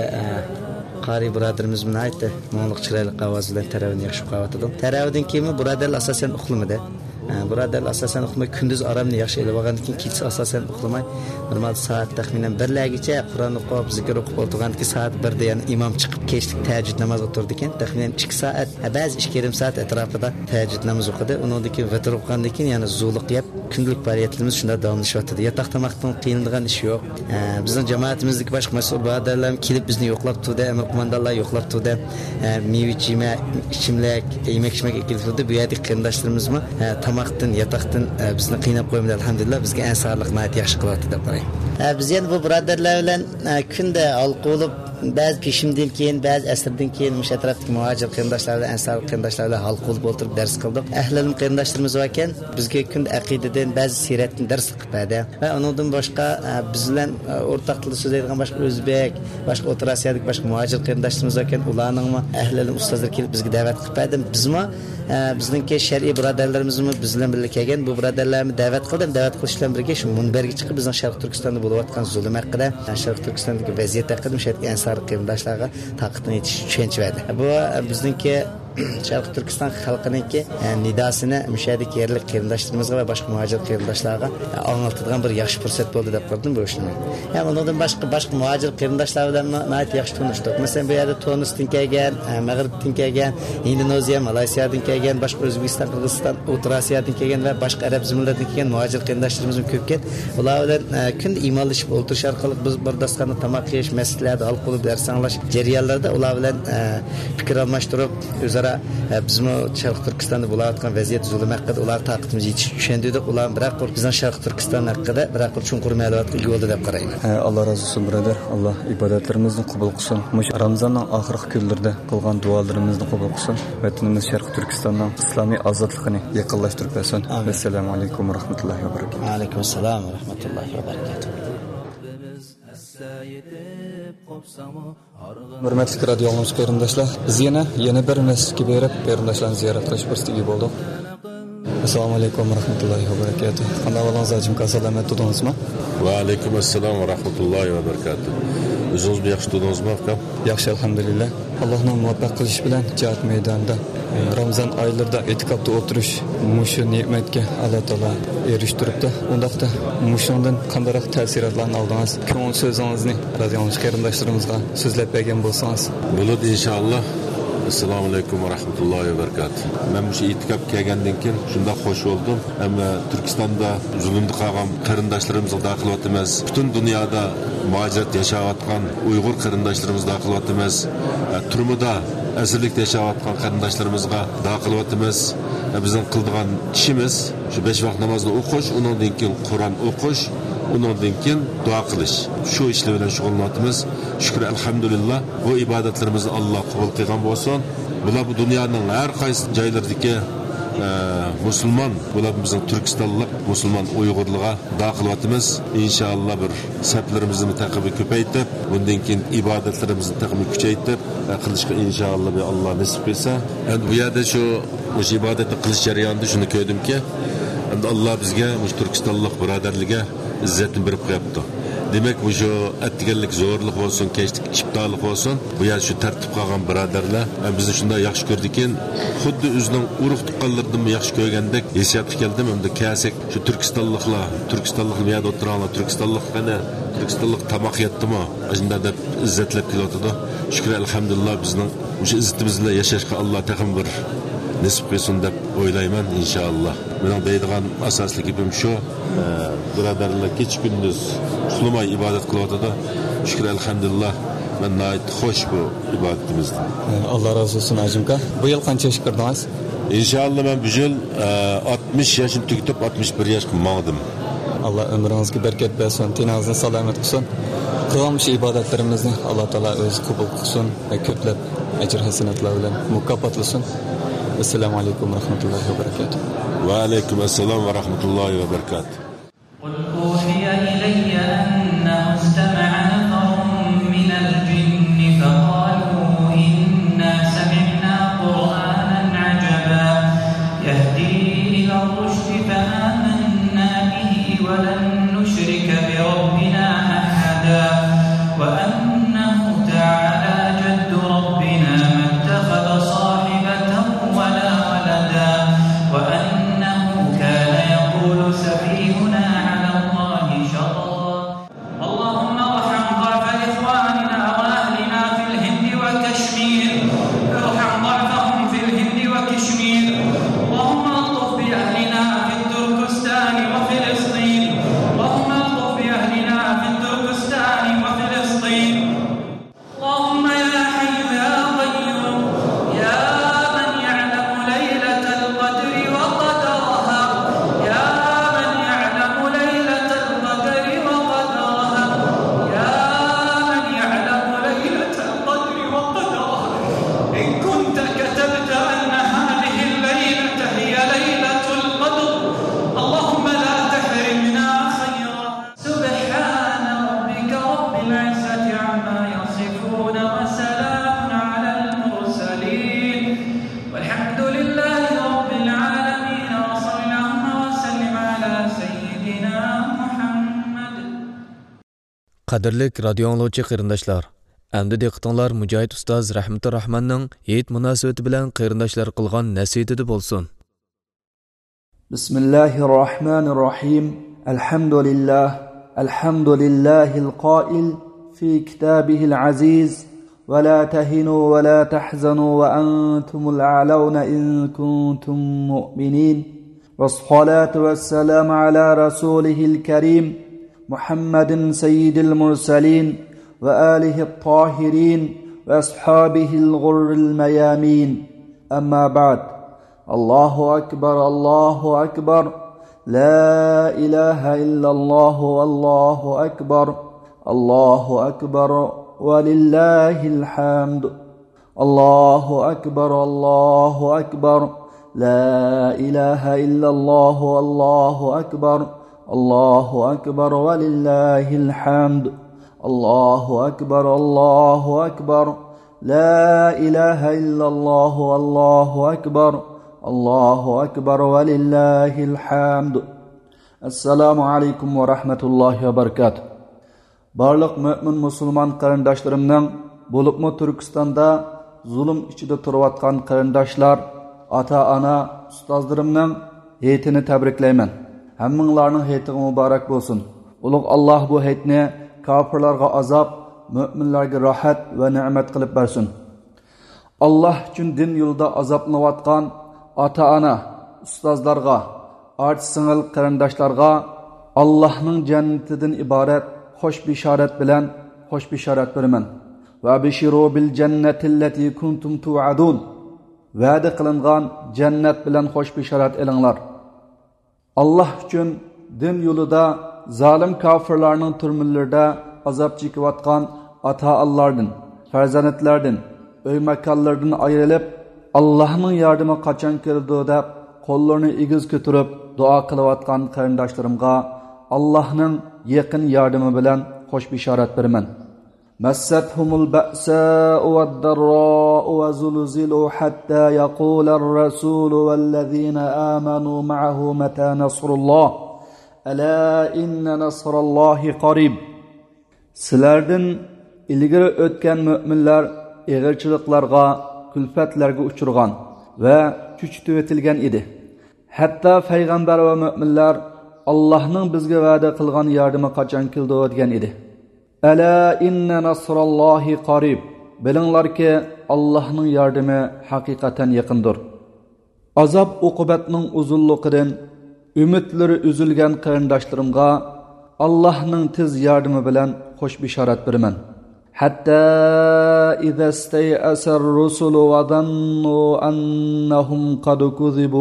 qari birodarimiz bilan aytdi, mo'liq chiroyli ovoz bilan taravihni yaxshi o'qiyotdi. Taravihdan keyin birodarlar asosan uxlamadi. Birodarlar asosan uxlamay, kunduz oromni yaxshi olib olgandan keyin kecha asosan uxlamay, normal soat taxminan bir largacha Qur'on o'qib, zikr o'qib o'tirgandan keyin soat birda yana imom chiqib kechlik tahajjud namozi o'tirdi ekan. Taxminan ikki soat, ba'zi ikki yarim soat atrofida tahajjud namozi o'qidi. Undan keyin vitr o'qigandan keyin yana zo'liq yeb, kundalik faoliyatlarimiz shunda davomlashyapti. Yotoq tomoqdan qiynalgan ish yo'q. Bizning jamoatimizdagi boshqa mas'ul birodarlar kelib bizni yo'qlab turdi, amir qo'mondonlar yo'qlab turdi. Meva-chima, ichimlik, yemak-ichmak ekilib turdi. Bu yerdagi qarindoshlarimizmi tomoqdan, yotoqdan bizni qiynab qo'ymadi. Alhamdulillah, bizga ansarlik nihoyat yaxshi qilyapti deb qarayman. Biz endi bu birodarlar bilan kunda halqa bo'lib, ba'zi peshimdan keyin, ba'zi asrdan keyin mush atrofdagi muhojir qarindoshlar bilan ansar qarindoshlar bilan halqa bo'lib o'tirib dars qildik. Ahlim qarindoshlarimiz bor ekan, bizga kunda aqidadan, ba'zi siratdan dars qilib berdi. Va undan boshqa biz bilan o'rtaq tilda so'zlaydigan boshqa o'zbek, boshqa O'rta Osiyodagi boshqa muhojir qarindoshlarimiz bor ekan, ularningmi ahlim ustozlar kelib bizga da'vat qilib berdi. Bizmi bizningki shar'iy birodarlarimizmi biz bilan birga kelgan, bu birodarlarni da'vat qildim. Da'vat qilish bilan birga shu munbarga chiqib bizning Sharq Turkistonda bo'layotgan zulm haqida, Sharq Turkistondagi vaziyat haqida mushadagi ansar qarindoshlarga taqdim etish tushuncha berdi. Bu bizningki Sharq Turkiston xalqininki nidosini mushadek yerlik qarindoshlarımızga va boshqa muhojir qarindoshlarga anlatadigan bir yaxshi fursat bo'ldi deb qaradim bu ishni. Ham undan boshqa boshqa muhojir qarindoshlar bilan nihoyat yaxshi tanishdik. Masalan, bu yerda Tunisdan kelgan, Mag'ribdan kelgan, Indoneziya, Malayziyadan kelgan, boshqa O'zbekiston, Qirg'iziston, O'rta Osiyodan kelgan va boshqa arab zimlardan kelgan muhojir qarindoshlarimiz ko'p ket. Ular bilan kun imollashib o'tirish orqali biz bir dasturxonda tamoq yeyish, masjidlarda hal qilib dars anglash jarayonlarida ular bilan fikr almashtirib, o'zaro bizmi Sharq Turkistonda bo'layotgan vaziyat zulm haqida ular taqdimiz yetish tushundik. Ular biroq bizning Sharq Turkiston haqida biroq chunqur ma'lumotga ega bo'ldi deb qarayman. Alloh razı olsun brother. Allah ibodatlarimizni qabul qilsin. Mush Ramazonning oxirgi kunlarida qilgan duolarimizni qabul qilsin. Vatanimiz Sharq Turkistonning islomiy ozodligini yaqinlashtirib bersin. Assalomu alaykum va rahmatullohi va barakatuh. Va alaykum assalom va rahmatullohi va barakatuh. Hurmatli radio anglag'uchi qarindoshlar, biz yana yana bir masjidga berib, qarindoshlarni ziyorat qilish fursatiga bo'ldik. Assalomu alaykum va rahmatullohi va barakatuh. Qanday bo'ldingiz hajim ka salomat tudingizmi? Va alaykum assalom va rahmatullohi va barakatuh. O'zingiz yaxshi tudingizmi akam? Yaxshi alhamdulillah. Allohning muvaffaq qilishi bilan jihad maydonida Ramazon oylarida e'tikofda o'tirish mushu ne'matga Alloh taolo erishtiribdi. Undaqda mushundan qanday ta'sirotlarni oldingiz? Ko'ngil so'zingizni radio anglag'uchi qarindoshlarimizga so'zlab bergan bo'lsangiz. Bo'ladi inshaalloh. Assalomu alaykum va rahmatullohi va barakatuh. Men shu e'tikof kelgandan keyin shunda xush bo'ldim. Hamma Turkistonda zulmda qolgan qarindoshlarimizga daqilyapmiz. Butun dunyoda mujohid yashayotgan Uyg'ur qarindoshlarimizni daqilyapmiz. Turmada asirlik yashayotgan qarindoshlarimizga daqilyapmiz. Bizning qildigan ishimiz shu besh vaqt namozni o'qish, undan keyin Qur'on o'qish, undan keyin duo qilish. Shu ishlar bilan shug'ullanamiz. Shukr alhamdulillah. Bu ibodatlarimizni Alloh qabul qilgan bo'lsin. Bular bu dunyoning har qaysi joylaridagi musulmon, bular bizning Turkistonlik musulmon Uyg'urlarga duo qilyapmiz. Inshaalloh bir saflarimizni taqib ko'paytirib, bundan keyin ibodatlarimizni taqib kuchaytirib qilishga inshaalloh Alloh nasib qilsa. Endi bu yerda shu o'sha ibodatni qilish jarayonida shuni ko'rdimki, endi Alloh bizga bu Turkistonlik birodarlarga izzatni berib qo'yapti. Demek bu şu etkilik, zorluk olsun, keçtik, çiptalık olsun. Bu yer şu tertip kalan biraderler. Yani bizi şunda yaxşı gördükken, xuddi üzünün uruk tıkkallardan mı yaxşı görgendek hissiyatı geldim. Hem de kesek şu Türkistanlıkla, Türkistanlık bir yerde oturanlar, Türkistanlık hani, Türkistanlık tamak yattı mı? Acında da izzetlep kilotudu. Şükür elhamdülillah bizden bu şu izzetimizle yaşaşka Allah takım bir nisip kılsın dep oylayman inşallah. Benim deydiğen asaslı gibim şu, e, biraderler geç gündüz Müslüman ibadet kılıvatıda. Şükür elhamdülillah ben nait hoş bu ibadetimizden. Allah razı olsun hacımka. Bu yıl kaç yaş kırdınız? İnşallah ben bu yıl e, altmış yaşını tüketip altmış bir yaş kılmadım. Allah ömrünüzü bereket versin, tinazını selamet kılsın. Kılmış ibadetlerimizni Allah Teala özü kabul kılsın ve köplep ecir hasenatlar bilen mukaffatlısın. Esselamu aleyküm ve rahmetullahi ve berekatuhu. Ve aleyküm esselam ve rahmetullahi ve berekatuhu. قل أوحي إلي أنه استمع نفر من الجن فقالوا إنا سمعنا قرآنا عجبا يهدي إلى الرشد فآمنا به ولن نشرك بربنا أحدا وأنه تعالى جد ربنا ما اتخذ صاحبة ولا ولدا وأنه كان يقول سفيهنا اللهم ارحم ضعف إخواننا وأهلنا في الهند وكشمير ارحم ضعفهم في الهند وكشمير اللهم الطف بأهلنا في التركستان وفلسطين اللهم الطف بأهلنا في التركستان وفلسطين اللهم يا حي يا قيوم يا من يعلم ليلة القدر وقدرها يا من يعلم ليلة القدر وقدرها يا من يعلم ليلة القدر وقدرها إن كنت كتبت أن هذه الليلة هي ليلة القدر اللهم لا تحرمنا خيرها سبحان ربك رب العزة عما يصفون وسلام على المرسلين والحمد لله رب العالمين وصل اللهم وسلم على سيدنا محمد. Qadirlik radio anglag'uchi qarindoshlar, Әмді диqqətinglar Mücahid Ustaz Rahmetur Rahmanның Eid münasibati bilan qarindoshlar qilgan nasihati bo'lsin. Bismillahirrahmanirrahim. Alhamdulillah. Alhamdulillahil qail fi kitabihil aziz. ولا تهنوا ولا تحزنوا وأنتم الأعلون إن كنتم مؤمنين والصلاة والسلام على رسوله الكريم محمد سيد المرسلين وآله الطاهرين وأصحابه الغر الميامين أما بعد الله أكبر الله أكبر لا إله إلا الله والله أكبر الله أكبر ولله الحمد الله أكبر الله أكبر لا إله إلا الله والله أكبر الله أكبر ولله الحمد الله أكبر الله أكبر لا إله إلا الله والله أكبر الله أكبر ولله الحمد السلام عليكم ورحمة الله وبركاته. Barliq mümin musulman qarindoshlarımның, bo'libmi Turkistonda zulm ichida turayotgan qarindoshlar, ata-ana, ustozlarimning hayitini tabriklayman. Hammanglarning hayiti muborak bo'lsin. Ulug' Alloh bu hayitni kofirlarga azob, mu'minlarga rohat va ne'mat qilib bersin. Alloh uchun din yo'lida azoblanayotgan ata-ana, ustozlarga, arti-singil qarindoshlarga Allohning jannatidan iborat xo'sh bishorat bilan xo'sh bishorat beraman. Va bishiru bil jannatillati kuntum tu'adun. Va'da qilingan jannat bilan xo'sh bishorat elinglar. Alloh uchun din yo'lida zalim kofirlarning turmularida azob chekayotgan ata-onlardan, farzandlardan, uy makonlardan ayrilib, Allohning yordami qachon keldi deb qo'llarini egiz ko'tarib duo qilayotgan qarindoshlarimga Allohning yaqin yordami bilan xo'sh bishorat beraman. Massathumul ba'sa'u wad-darra'u wa zulzilu hatta yaqula ar-rasulu wal-ladhina amanu ma'ahu mata nasrullah ala inna nasrallahi qarib. Sizlardan ilgari o'tgan mu'minlar eg'irchiliklarga, kulfatlarga uchirgan va kuchitib etilgan edi. Hatto payg'ambar va mu'minlar Allah'ның bizga va'da qilgan yordami qachon keldi degan edi. Ala inna nasrallahi qarib. Bilinglarki, Allohning yordami haqiqatan yaqindir. Azob uqubatning uzunligidan umidlari uzilgan qarindoshlarimga Allohning tez yordami bilan xo'sh bishorat beraman. Hatta idza stay'asa ar-rusulu wa dhannu annahum qad kuzibu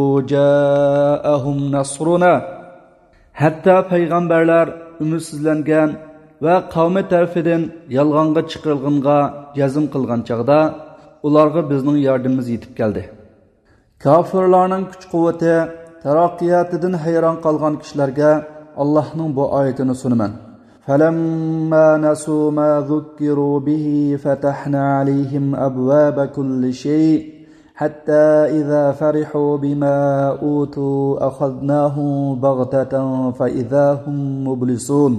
ja'ahum nasruna. Hatta payg'ambarlar umidsizlangan va qavmi tarafidan yolg'onga chiqarilganga jazm qilgan chaqda ularga bizning yordamimiz yetib keldi. Kofirlarning kuch-quvvati, taraqqiyotidan hayron qolgan kishilarga Allohning bu oyatini sunaman. Falamma nasu ma zukkiru bihi fatahna alayhim abwaba kulli shay. حتى إذا فرحوا بما أوتوا أخذناهم بغتة فإذا هم مبلسون.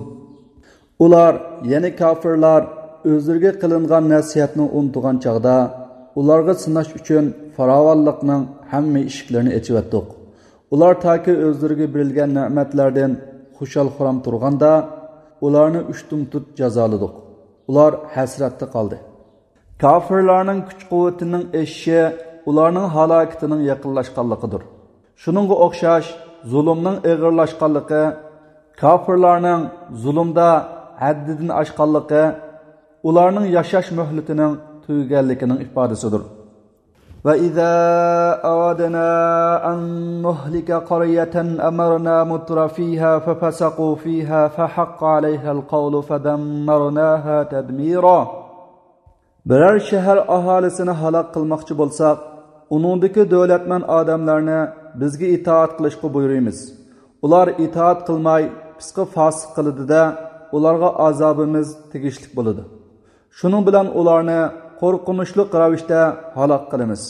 Ular, yani kafirlar, özlerine kılıngan nasihatni unutgan çağda, ularga sınaş üçün faravallıqның hamma işiklerini etivetdik. Ular taki özlerine berilgan nimetlerden xuşal xuram turganda, ularni üçtüm tut cazaladık. Ular hasratda kaldı. Kafirlarning kuch-quvvatining eşi ularning halokatining yaqinlashganligidir. Shuningga o'xshash zulmning og'irlashganligi, kofirlarning zulmda haddidan oshganligi, ularning yashash muhlatining tugaganligining ifodasidir. Va idza aradna an nuhlika qaryatan amarna mutrafiha fafasaqu fiha fahaqqa alayha alqawlu fadammarnaha tadmira. Birer shahar aholisini halok qilmoqchi bo'lsak, uningdagi davlatman odamlarni bizga itoat qilishga buyuramiz. Ular itoat qilmay, fisqi fosiq qiladi-da, ularga azobimiz tegishli bo'ladi. Shuning bilan ularni qo'rqinchli ravishda halok qilamiz.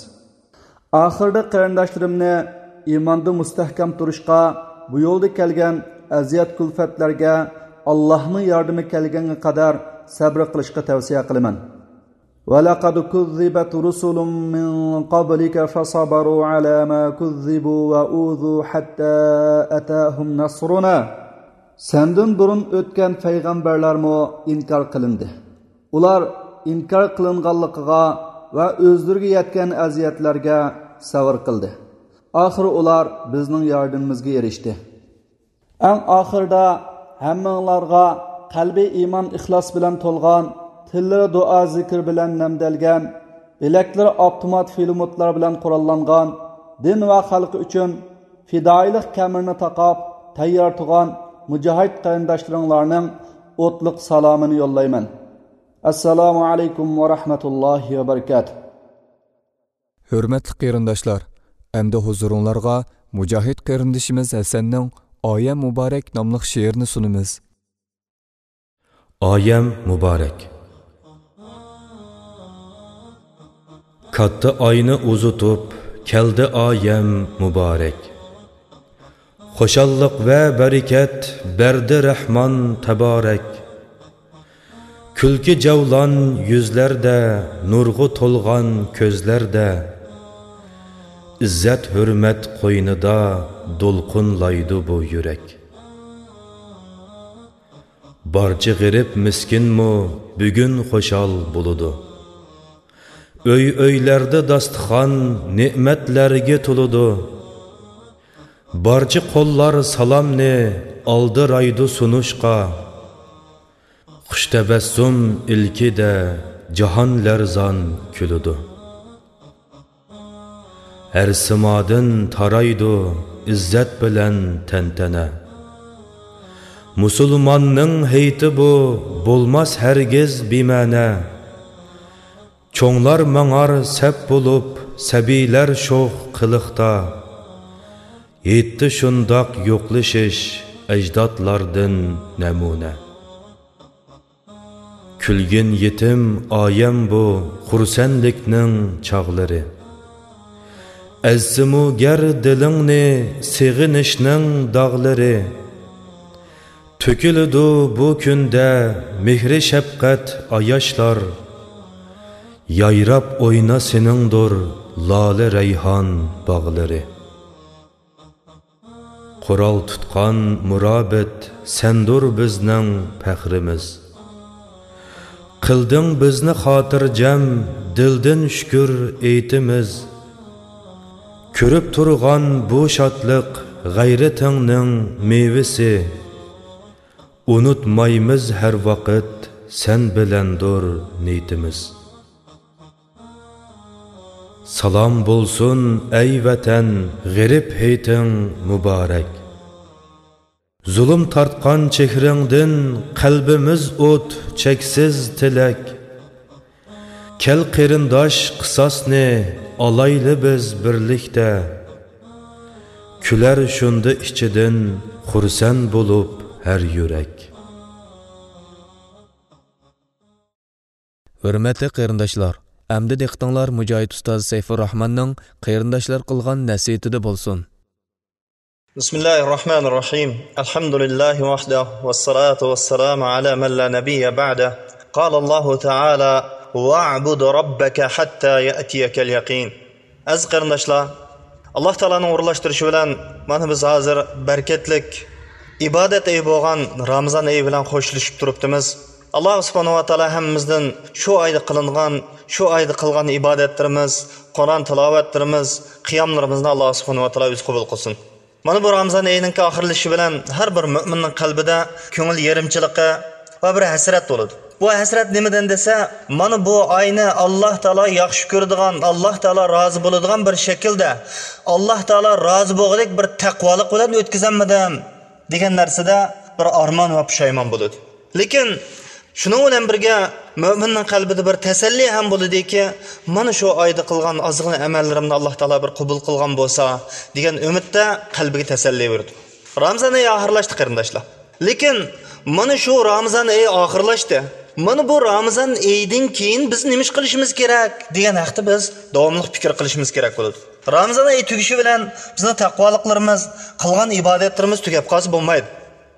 Oxirda qarindoshlarimni iymonda mustahkam turishga, bu yo'lda kelgan aziyat kulfatlarga Allohning yordami kelganga qadar sabr qilishga tavsiya qilaman. وَلَقَدْ كُذِّبَتْ رُسُلٌ مِّن قَبْلِكَ فَصَبَرُوا عَلَى مَا كُذِّبُوا وَأُوذُوا حَتَّى أَتَاهُمْ نَصْرُنَا. Senden burun ötken peygamberlermo inkar kılındı. Ular inkar kılınganlıkıga ve özlürge yetken aziyetlerge sabır kıldı. Ahir ular bizning yardımımızga erişti. En ahirda hammalarga qalbi iman ixlos bilan to'lgan, tillari duo zikr bilan namdalgan, bilaklari avtomat filmotlar bilan qurollangan, din va xalq uchun fidoilik kamirini taqab tayyor turgan mujohid qarindoshlaringlarning o'tliq salomini yo'llayman. Assalomu alaykum va rahmatullohi va barakatuh. Hurmatli qarindoshlar, endi huzuringizga mujohid qarindishimiz Hasanning Oyam Muborak nomli she'rini sunamiz. Oyam Muborak. Katta oyni uzutib keldi oyam Muborak. Xo'shallik va barakat berdi Rahmon taborak. Kulki javlon yuzlarda, nurg'u to'lgan ko'zlarda, izzat hurmat qo'ynida do'lqinlaydi bu yurak. Barcha g'irib miskinmu bugun xo'shal buludu. Öy öylarda dastıxan ne'matlarga to'ludu. Barcha qo'llar salomni oldiraydi sunuşqa. Xush tabassum ilkida jahon larzon kuludu. Her simadın taraydu izzat bilan tantana. Musulmonning heyti bu bo'lmas hergiz bimana. Çoğlar mangar sep bulup sabiler şoq qiliqda. Yetti şundaq yo'qlishish ajdodlardan namuna. Külgin yetim oyam bu xursandlikning chog'lari. Azsimu gar dilingni sig'inishning dog'lari. Tökülüdü bu kunda mehri shafqat ayoshlar. Yayrab oyna seningdir lale rayhon bog'lari. Qurol tutqan murabit sendur bizning faxrimiz. Qilding bizni xotirjam dildan shukr aytimiz. Ko'rib turgan bu shodliq g'ayratingning mevasi. Unutmaymiz her vaqt sen bilendur niyetimiz. Salam bulsun ey vatan g'irib heyting muborak. Zulüm tartqan chehringdan qalbimiz o't cheksiz tilak. Kel qarindosh qisosni olayli biz birlikda. Kular shunda ichidan xursand bo'lib her yürek. Hürmetli qarindoshlar, amdi diqqatinglar Mujohid ustoz Sayfur Rahmanning qarindoshlar qilgan nasihati bo'lsin. Bismillahirrahmanirrahim. Alhamdulillahi wahdahu was-salatu was-salamu ala man la nabiyya ba'da. Qala Allahu ta'ala: "Wa'bud rabbaka hatta ya'tiyaka al-yaqin." Az qarindoshlar, Alloh taolaning o'rlashtirishi bilan mana biz hozir barkatlik ibodat ayi bo'lgan Ramazon ayi bilan qo'shilishib turibdimiz. Alloh subhanahu va taolo hammamizdan shu oyda qilingan, shu oyda qilgan ibodatlarimiz, Qur'on tilovatlarimiz, qiyomlarimizni Alloh subhanahu va taolo o'zi qabul qilsin. Mana bu Ramazon oyining oxirlashi bilan har bir mu'minning qalbida ko'ngil yerimchiligi va bir hasrat bo'ladi. Bu hasrat nimadan desa, mana bu oyni Alloh taolo yaxshi ko'radigan, Alloh taolo rozi bo'ladigan bir shaklda, Alloh taolo rozi bo'lg'idek bir taqvolik bilan o'tkazammidim degan narsada bir armon va pushaymon bo'ladi. Lekin shuning bilan birga mu'minning qalbida bir tasalli ham bo'ladiki, mana shu oyda qilgan ozg'in amallarimni Alloh taolo bir qabul qilgan bo'lsa degan umidda qalbiga tasalli berdi. Ramazon oyi oxirlashdi qarindoshlar. Lekin mana shu Ramazon oyi oxirlashdi. Mana bu Ramazon oyidan keyin biz nima qilishimiz kerak degan haqda biz davomli fikr qilishimiz kerak bo'ladi. Ramazon oyi tugishi bilan bizning taqvoliklarimiz, qilgan ibodatlarimiz tugab qolsa bo'lmaydi.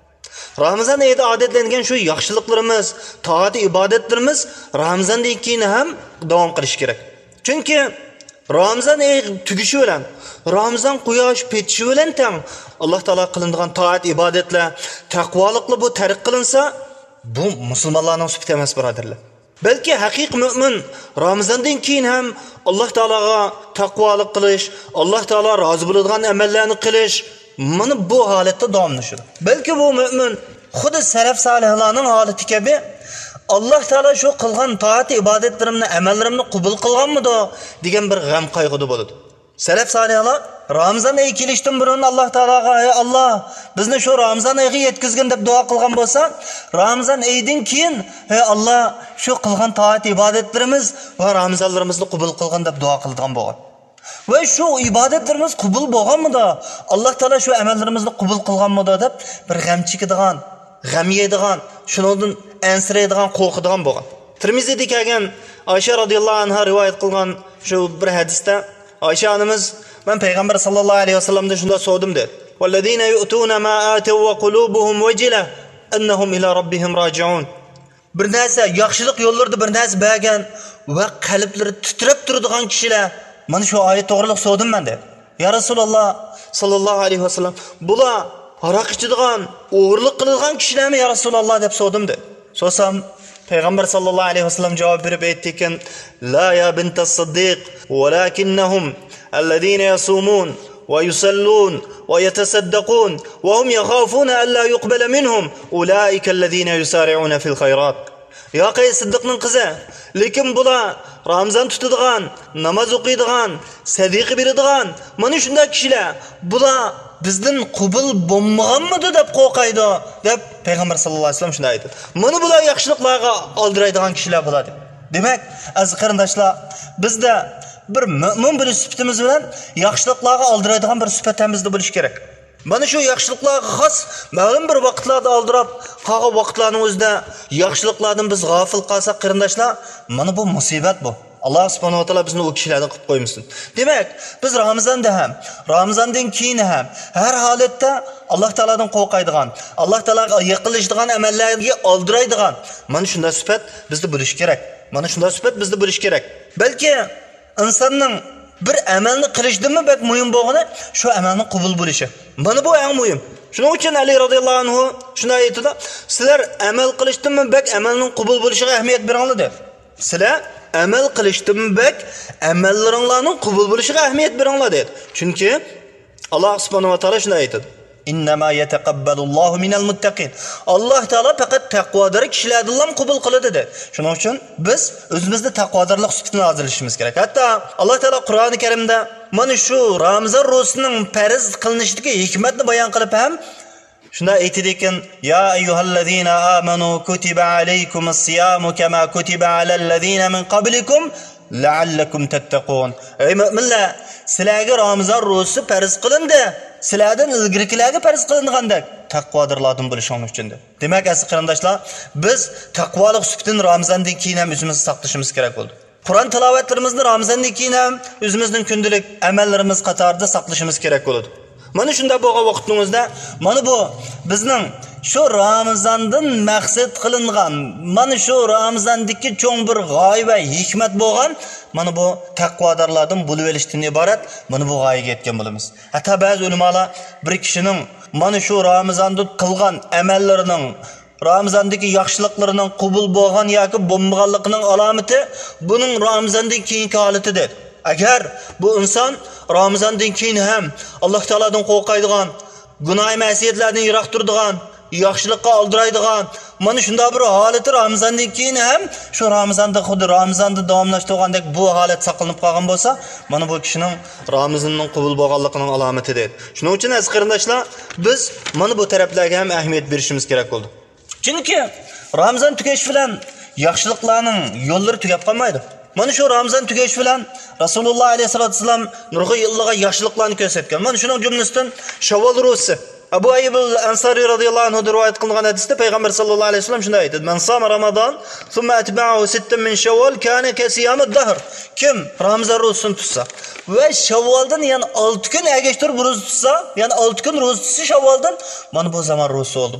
Ramazan oyida odatlangan shu yaxshiliklarimiz, toat ibodatlarimiz Ramazandan keyin ham davom qilish kerak. Chunki Ramazan oyi tugishi bilan, Ramazan quyosh petishi bilan tang Alloh taolo qilinadigan toat ibodatlar, taqvoliklar bu tarq qilinsa, bu musulmonlarning sifati emas, birodarlar. Balki haqiqiy mu'min Ramazandan keyin ham Alloh taologa taqvolik qilish, Alloh taolo rozi bo'ladigan amallarni qilish, mana bu holatda davomlashadi. Balki bu mu'min xuddi salaf solihlarning holati kabi Alloh taolo shu qilgan toat ibodatlarimni, amallarimni qabul qilganmidi degan bir g'am qayg'uda bo'ladi. Salaf solihlar Ramazan oyi kelishdan burun Alloh taologa ey Alloh, bizni shu Ramazan oyiga yetkazgin deb duo qilgan bo'lsa, Ramazan oyidan keyin ey Alloh, shu qilgan toat ibodatlarimiz va Ramazonlarimizni qabul qilgin deb duo qilgan bo'lgan. Va shu ibodatlarimiz qabul bo'lganmidi? Alloh taolo shu amallarimizni qabul qilganmidi deb bir g'am chekadigan, g'am yeydigan, shundan ansiraydigan, qo'rqadigan bo'lgan. Tirmizida kelgan Oysha radhiyallohu anha rivoyat qilgan shu bir hadisda Oysha onamiz men payg'ambar sallallohu alayhi vasallamdan shunda so'radim dedi. Vallazina yu'tuna ma atu va qulubuhum wajila annahum ila robbihim raji'un. Bir narsa yaxshilik yo'llarida bir narsa bergan va qalblari titrab turadigan kishilar mana shu oyat to'g'riliq so'radim men dedi. Ya Rasululloh sallallohu alayhi vasallam, bular aroq ichadigan, o'g'irlik qiladigan kishilarmi ya Rasululloh deb so'radim dedi. So'sam payg'ambar sallallohu alayhi vasallam javob berib aytdikan, la ya bintas siddiq, walakinnahum alladhina yasumun va yusallun va yatasaddaqun va hum yakhafuna an la yuqbala minhum ulaika alladhina yusari'una fil khayrat. Ya qay siddiqning qizi, lekin bular Ramazan tutadigan, namoz o'qiydigan, sadiqa beradigan, mana shunday kishilar, bular bizdan qabul bo'lmaganmidi deb qo'rqaydi deb payg'ambar sallallohu alayhi vasallam shunday aytdi. Mana bular yaxshiliklarga oldiradigan kishilar bo'ladi. Demak, aziz qarindoshlar, bizda bir mo'min bo'lish sifatimiz bilan yaxshiliklarga oldiradigan bir sifatimizda bo'lish kerak. Mana shu yaxshiliklarga xos ma'lum bir vaqtlarda oldirib, qolgan vaqtlarning o'zida yaxshiliklardan biz g'afil qolsak qarindoshlar, mana bu musibat bu. Allah subhanahu wa ta'ala bizni o kishilardan qilib qo'ymasin. Demak, biz Ramazonda ham, Ramazondan keyin ham har holatda Alloh taoladan qo'rqadigan, Alloh taolaga yaqinlashadigan amallarga oldiradigan mana shunday sifat bizda bo'lish kerak. Mana shunday sifat bizda bo'lish kerak. Balki insonning bir amalni qilishdimi bak muhim bo'lgani shu amalning qabul bo'lishi. Mana bu eng muhim. Shuning uchun Ali radhiyallohu anhu shunday aytdi: "Sizlar amal qilishdimi bak amalning qabul bo'lishiga ahamiyat beringlar" dedi. Sizlar amal qilishdim bak amallaringlarning qabul bo'lishiga ahamiyat beringlar dedi. Chunki Alloh subhanahu va taolo shunday aytadi: "Innama yataqabbalullohu minal muttaqin." Alloh taolo faqat taqvodor kishilardan qabul qiladi dedi. Shuning uchun biz o'zimizda taqvodorlik sifatini hozirlashimiz kerak. Hatto Alloh taolo Qur'oni Karimda mana shu Ramazon ro'zasining farz qilinishidagi hikmatni bayon qilib ham shunda aytadikan: "Ya ayyuhallazina amanu kutiba alaykumus-siyamu kama kutiba alal ladzina min qablikum la'allakum tattaqun." Ey mu'minlar, sizlarga Ramazon ro'zasi farz qilindi. Sizlardan ilgarikilarga farz qilingandek taqvodorlardan bo'lishingiz uchun. Demak, aziz qarindoshlar, biz taqvolik sifatini Ramazondan keyin ham o'zimizni saqlashimiz kerak bo'ldi. Qur'on tilovatlarimizni Ramazondan keyin ham o'zimizning kundalik amallarimiz qatorida saqlashimiz kerak bo'ladi. Mana shunda bo'lgan vaqtimizda mana bu bizning shu Ramazondan maqsad qilingan, mana shu Ramazondagi cho'ng bir g'oya va hikmat bo'lgan, mana bu taqvodorlardan bo'lib olishdan iborat, mana bu g'oyaga yetgan bo'lamiz. Hatto ba'zi ulamolar bir kishining mana shu Ramazonda qilgan amallarining, Ramazondagi yaxshiliklarining qabul bo'lgan yoki bo'lmaganligining alomati buning Ramazondan keyingi holati dedi. Agar bu inson Ramazondan keyin ham Alloh taoladan qo'rqadigan, gunoh ma'siyatlardan yiroq turadigan, yaxshilikqa oldiradigan, mana shunday bir holati Ramazondan keyin ham shu Ramazonda xuddi Ramazonda davomlashtirgandek bu holat saqlanib qolgan bo'lsa, mana bu kishining Ramazonning qabul bo'lganligining alomati dedi. Shuning uchun aziz qarindoshlar, biz mana bu taraflarga ham ahamiyat berishimiz kerak bo'ldi. Chunki Ramazon tugash bilan yaxshiliklarning yo'llari tugab qolmaydi. Mana shu Ramazon tugash bilan Rasululloh alayhisolatu vasallam nurg'u yillarga yaxshiliklarni ko'rsatgan. Mana shuning jumlasidan Shavvol ro'zasi. Abu Ayyub al-Ansari radhiyallohu anhu rivoyat qilgan hadisda payg'ambar sallallohu alayhi vasallam shunday aytdi: "Man sama Ramazon, thumma atba'ahu sittan min Shawwal kana ka siyamid dahr." Kim Ramazon ro'zasini tutsa va Shavvoldan yana olti kun agashtir ro'za tutsa, ya'ni olti kun ro'za tutsa Shavvoldan, mana bu zaman ro'zasi oldi bu dedi.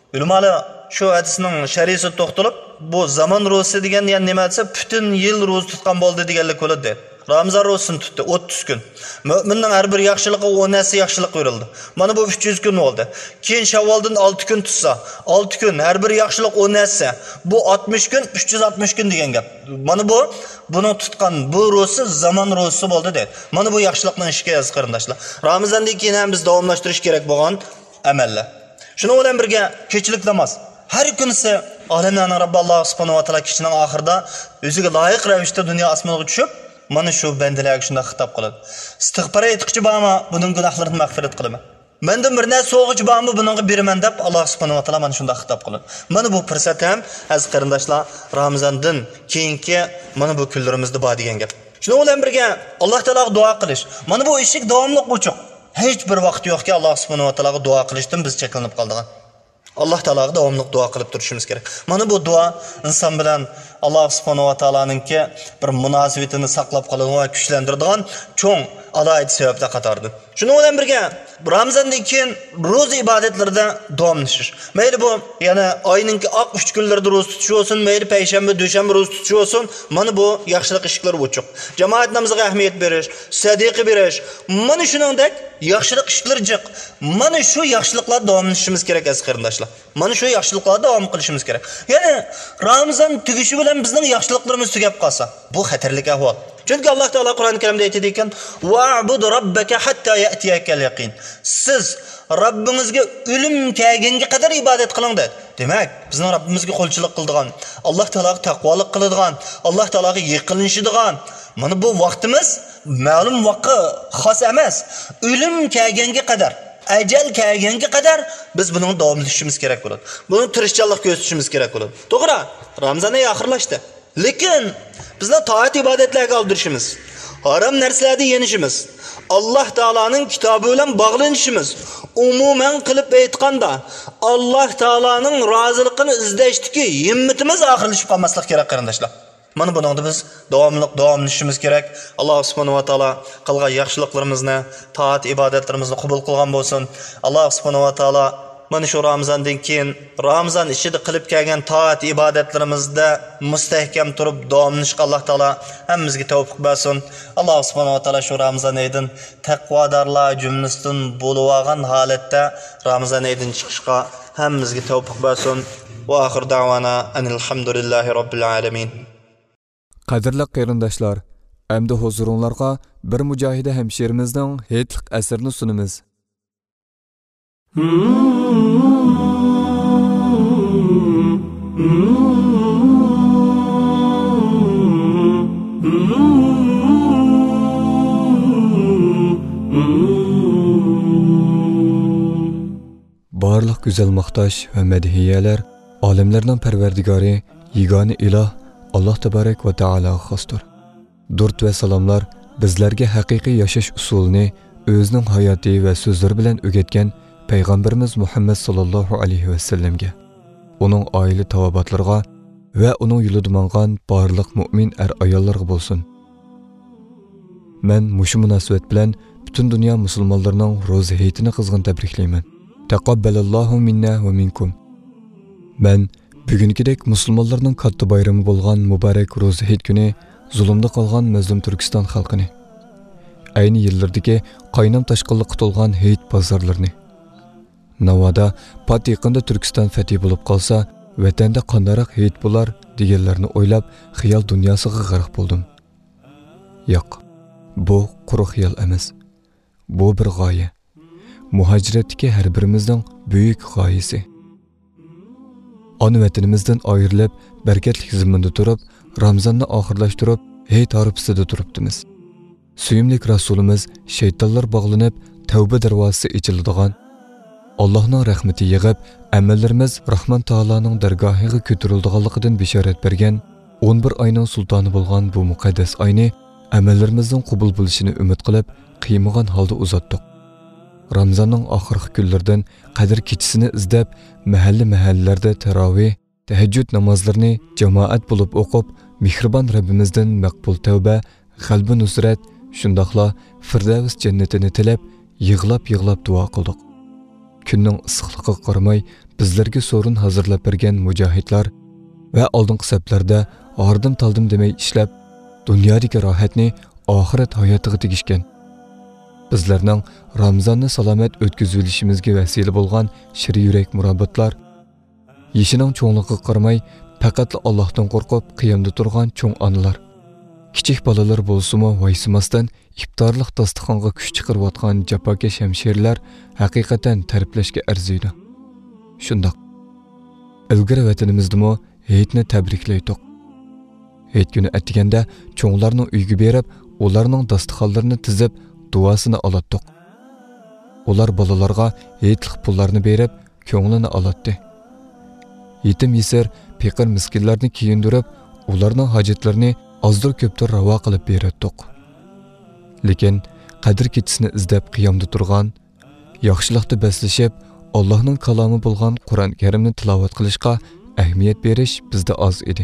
Ulamolar shu hadisning sharhisi to'xtalib, bu zamon ro'zasi degan yana nima desa, butun yil ro'za tutgan bo'ldi deganlik bo'ladi. Ramazon ro'zasini tutdi o'ttiz kun. Mo'minning har bir yaxshiligi o'n nasi yaxshilik verildi. Mana bu uch yuz kun bo'ldi. Keyin Shavvoldan olti kun tutsa, olti kun har bir yaxshilik o'n nasi. Bu oltmish kun, uch yuz oltmish kun degan gap. Mana bu buni tutgan bu ro'zasi zamon ro'zasi bo'ldi dedi. Mana bu yaxshilikning ishiga yoz qarindoshlar. Ramazondan keyin ham biz davomlashtirish kerak bo'lgan amallar. Shuning bilan birga kechilik namoz. Har kunisi olamlarning Robbi Alloh subhanahu va taolo kishining oxirida o'ziga loyiq ravishda dunyo osmoniga tushib, mana shu bandalarga shunday xitob qiladi. Istig'for etqichi bormi, buning gunohlarini mag'firat qilaman. Mendan bir narsa so'g'ich bormi, buningga beraman deb Alloh subhanahu va taolo mana shunday xitob qiladi. Mana bu fursat ham aziz qarindoshlar, Ramazondan keyingi mana bu kunlarimizda bor degan gap. Shuning bilan birga Alloh taologa duo qilish. Mana bu eshik davomli ochiq. Hech bir vaqt yo'qki Alloh subhanahu va taologa duo qilishdan biz cheklanib qoldik. Alloh taologa davomli duo qilib turishimiz kerak. Mana bu duo inson bilan Alloh subhanahu va taoloninki bir munosabatini saqlab qoladigan va kuchlantiradigan cho'ng alohida sabablar qatoridir. Shuning bilan birga Ramazondan keyin ro'za ibodatlarida davomlashish. Mayli bu yana oyninki oq uch kunlarda ro'za tutish bo'lsin, mayli payshanba, dushanba ro'za tutish bo'lsin, mana bu yaxshilik ishlari ochiq. Jamoat namoziga ahamiyat berish, sadiqa berish, mana shuningdek yaxshilik ishlari jiq. Mana shu yaxshiliklar davomlashishimiz kerak aziz qarindoshlar. Mana shu yaxshiliklarni davom qilishimiz kerak. Ya'ni Ramazon tugishi bilan bizning yaxshiliklarimiz tugab qolsa, bu xatarli ahvol. Chunki Alloh taolo Qur'on Karimda aytadi ekan: "Va'bud robbaka hatta ya'tiyakal yaqin." Siz Robbingizga o'lim kelgunga qadar ibodat qiling dedi. Demak, bizning Robbimizga qo'lchilik qiladigan, Alloh taologa taqvolik qiladigan, Alloh taologa yaqinlashadigan mana bu vaqtimiz ma'lum vaqt xos emas. O'lim kelgunga qadar, ajal kelgunga qadar biz buni davomlashishimiz kerak bo'ladi. Buni tirishchilik ko'rsatishimiz kerak bo'ladi. To'g'ri, Ramazon oyi oxirlashdi. Lekin bizlar toat ibodatlarga oldirishimiz, harom narsalarni yenishimiz, Alloh taolaning kitobi bilan bog'lanishimiz, umuman qilib aytganda Alloh taolaning roziligini izlashdiki, himmatimiz oxirlashib qolmaslik kerak qarindoshlar. Mana buningda biz davomli davomlashishimiz kerak. Alloh subhanahu va taolo qilgan yaxshiliklarimizni, toat ibodatlarimizni qabul qilgan bo'lsin. Alloh subhanahu va taolo mana shu Ramazondan keyin Ramazon ichida qilib kelgan toat ibodatlarimizda mustahkam turib davomlashishga Alloh taolo hammamizga tavfiq bersin. Alloh subhanahu va taolo shu Ramazon oyidan taqvodorlar jumlasidan bo'lib olgan holatda Ramazon oyidan chiqishga hammamizga tavfiq bersin. Va oxir davona alhamdulillahi robbil alamin. Qadrli qarindoshlar, endi huzuringizga bir mujohida hamshirimizning heytliq asrini sunamiz. Barliq güzel muhtaç ve medhiyeler alemlerden perverdigari yegane ilah Allah tebarek ve Teala xostur. Durt ve salamlar bizlerge haqiqiy yaşaş usulini özünün hayatı ve sözleri bilen ögetken Peygamberimiz Muhammed sallallahu aleyhi ve sellemge, onun aile tavabatlarına ve onun yolu mangan barliq mümin er ayollarga bolsun. Men muşu münasebet bilen bütün dünya musulmonlarının roza heytini qızgın tebrikleymen. Taqabbalallahu minna ve minkum. Men bugünkidek musulmonlarning katta bayrami bo'lgan muborak roza heyt kuni zulmda qolgan mazlum Turkiston xalqini, ayni yillardagi qaynam tashqinlikqa to'lgan heyt bozorlarini, Navoda pat yaqinda Turkiston fathi bo'lib qolsa, vatanda qandaroq heyt bo'lar deganlarni o'ylab xiyol dunyosiga g'arq bo'ldim. Yo'q, bu quruq xiyol emas. Bu bir g'oya. Muhojiratdagi har birimizning buyuk g'oyasi. Ona vatanimizdan ayrilib, bereketli ziminda turib, Ramazonni oxirlashtirib, heyt arifasida turibdimiz. Suyimlik Rasulimiz shaytonlar bog'lanib, tavba darvozasi ochiladigan, Allah'ның rahmeti yığıb, əməllərimiz Rahman Taala'nın dərgahıga kötürüldüğanlığından bisharat bergen o'n bir ayının sultanı bolğan bu muqaddas ayni əməllərimizin qəbul bo'lishini umid qilib, qiymagan holda uzatdik. Ramazonning oxirgi kunlaridan qadr kechasini izlab, mahalla-mahallalarda tarovih, tahajjud namozlarini jamoat bo'lib o'qib, mehribon Rabbimizdan maqbul tavba, qalbi nusrat, shundoqla Firdavs jannatini tilab, yig'lab-yig'lab duo qildik. kunning issiqligiga qaramay bizlarga so'rin hazırlab bergan mujohidlar va oldingi saflarda ordim taldim demay ishlab dunyodagi rohatni oxirat hayotiga tegishgan. Bizlarning Ramazonni salomat o'tkazib olishimizga vasila bo'lgan shir yurak murabitlar yeshining cho'ngligiga qaramay faqat Allohdan qo'rqib qiyamda turgan cho'ng onalar, kichik bolalar bo'lsa-mu vaysimasdan iftorlik dasturxonga kuch chiqarayotgan jafokash hamshirlar haqiqatan ta'riflashga arziydi. Shundoq ilgari vatanimizdami Hayitni tabriklaydik. Hayit kuni atiganda cho'nglarning uyga berib, ularning dasturxonlarini tizib duosini olatdik. Ular bolalarga hayitlik pullarni berib, ko'nglini olatdi. Yetim yesir, faqir miskinlarni kiyindirib, ularning hojatlarini ozdir ko'pdir ravo qilib berdik. Lekin qadr kechisini izlab qiyamda turgan, yaxshilikda beslashib, Allohning kalomi bo'lgan Qur'on Karimni tilovat qilishga ahamiyat berish bizda oz edi.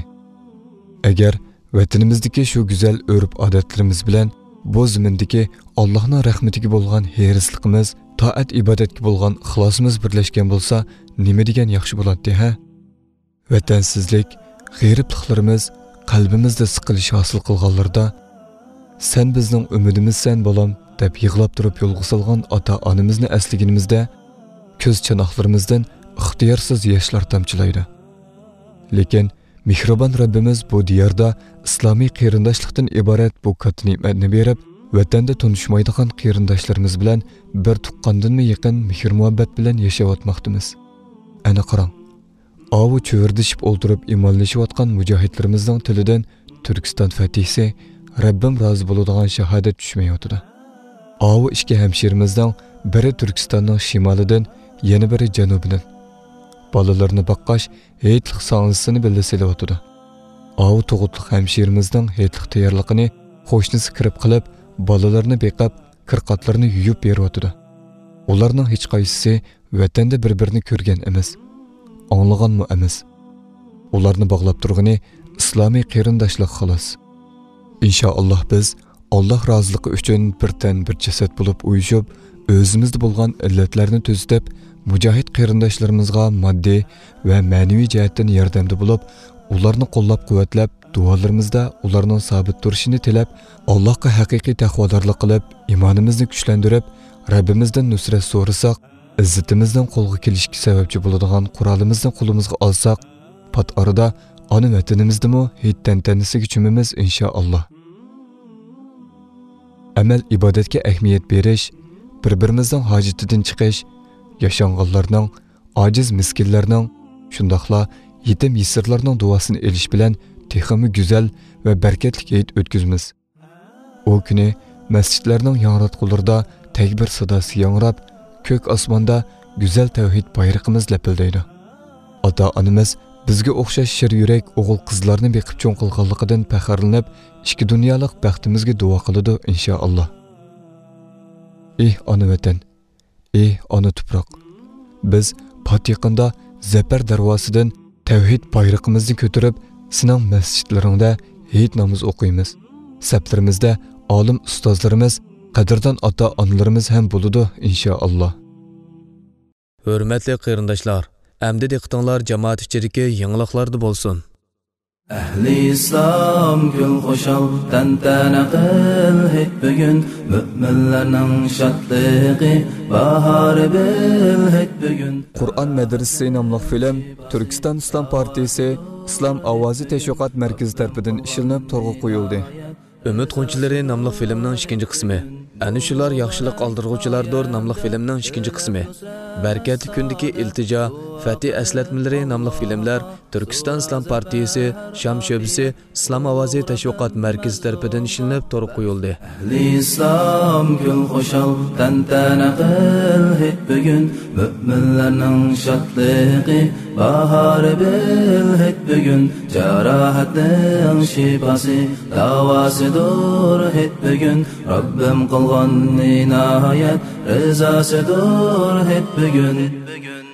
Agar vatanimizdagi shu go'zal urf-odatlarimiz bilan bu zimindagi Allohning rahmatiga bo'lgan herisligimiz, toat ibodatga bo'lgan ixlosimiz birlashgan bo'lsa, nima degan yaxshi bo'ladi, ha? Vatansizlik, g'ayribliklarimiz qalbimizda siqilish hosil qilganlarda, sen bizning umidimizsan bolam deb yig'lab turib yo'lga solgan ota-onamizni asliginimizda ko'z chanoqlarimizdan ixtiyorsiz yoshlar tomchilaydi. Lekin mehribon Rabbimiz bu diyorda islomiy qarindoshlikdan iborat bu katta ne'matni berib, vatanda tunishmaydigan qarindoshlarimiz bilan bir tuqqandanmi yaqin mehr-muhabbat bilan yashayotmoqdamiz. Ana qarang. Avu cho'rdishib o'ltirib iymonlashayotgan mujohidlarimizning tilidan Turkiston fatihsi, Rabbim rozi bo'ladigan shahodat tushmayotdi. Avu ikki hamshirimizdan biri Turkistonning shimolidan, yana biri janubidan. Bolalarni baqqash hayitlik sang'isini bilib selayotdi. Avu tug'utliq hamshirimizning hayitlik tayyorligini qo'shnisi kirib qilib, bolalarni beqab, qirqatlarini yuyib beryotdi. Ularning hech qaysisi vatanda bir-birini ko'rgan emas, anglaganmi emas. Ularni bog'lab turgani islomiy qarindoshlik xolos. Inshaalloh biz Alloh roziligi uchun bir tan bir jasad bo'lib uyushib, o'zimizda bo'lgan illatlarni tuzitib, mujohid qarindoshlarimizga moddiy va ma'naviy jihatdan yordamda bo'lib, ularni qo'llab-quvvatlab, duolarimizda ularning sabit turishini tilab, Allohga haqiqiy taqvodorlik qilib, iymonimizni kuchlantirib, Rabbimizdan nusrat so'rasak, izzatimizdan qo'lga kelishga sababchi bo'ladigan qurolimizni qo'limizga olsak, pat orada ona vatanimizdami hech tantanisiga chumimiz inshaalloh. Amal ibodatga ahamiyat berish, bir-birimizning hojatidan chiqish, yashanganlarning, ojiz miskinlarning, shundoqla yetim yesirlarning duosini elish bilan texmi go'zal va barakatli hayit o'tkazamiz. O kuni masjidlarning yangratqularida takbir sadosi yangrab, ko'k osmonda go'zal tavhid bayrog'imiz lapildaydi. Ota-onamiz bizga o'xshash shir yurak o'g'il-qizlarni beqib cho'ng qilganligidan faxrlanib, ikki dunyolik baxtimizga duo qiladi inshaalloh. Ey ona vatan, ey ona tuproq, biz pat yaqinda Zafar darvosidan tavhid bayrog'imizni ko'tarib, sening masjidlaringda hayit namoz o'qiymiz. Saflarimizda olim ustozlarimiz, qadrdon ota-onalarimiz ham bo'ladi inshaalloh. Hurmatli qarindoshlar, amdi diqqatinglar jamoat ichidagi yangiliklarda bo'lsin. Ahli islom gul qo'shal tantana qil hit bugun mu'minlarning shodligi bahori bil hit bugun. Qur'on madrasasi nomli film Turkiston Islom partiyasi Islom ovozi tashviqot markazi tomonidan ishlanib to'g'ri qo'yildi. Umid Qunchilari nomli filmning ikkinchi qismi. Ana shular yaxshilik oldirg'uvchilardir nomli filmning ikkinchi qismi. Barakatli kundagi iltijo, Fatih eslatmalari nomli filmlar Turkiston Islom partiyasi, Sham sho'basi, Islom ovozi tashviqot markazi tomonidan ishlanib to'g'ri qo'yildi. Ahli islom gul qo'shal tantana qil hit bugun mu'minlarning shodligi bahori bil hit bugun jarohatning shifasi davosidir hit bugun Rabbim qilgan nihayat rizosidir hit bugun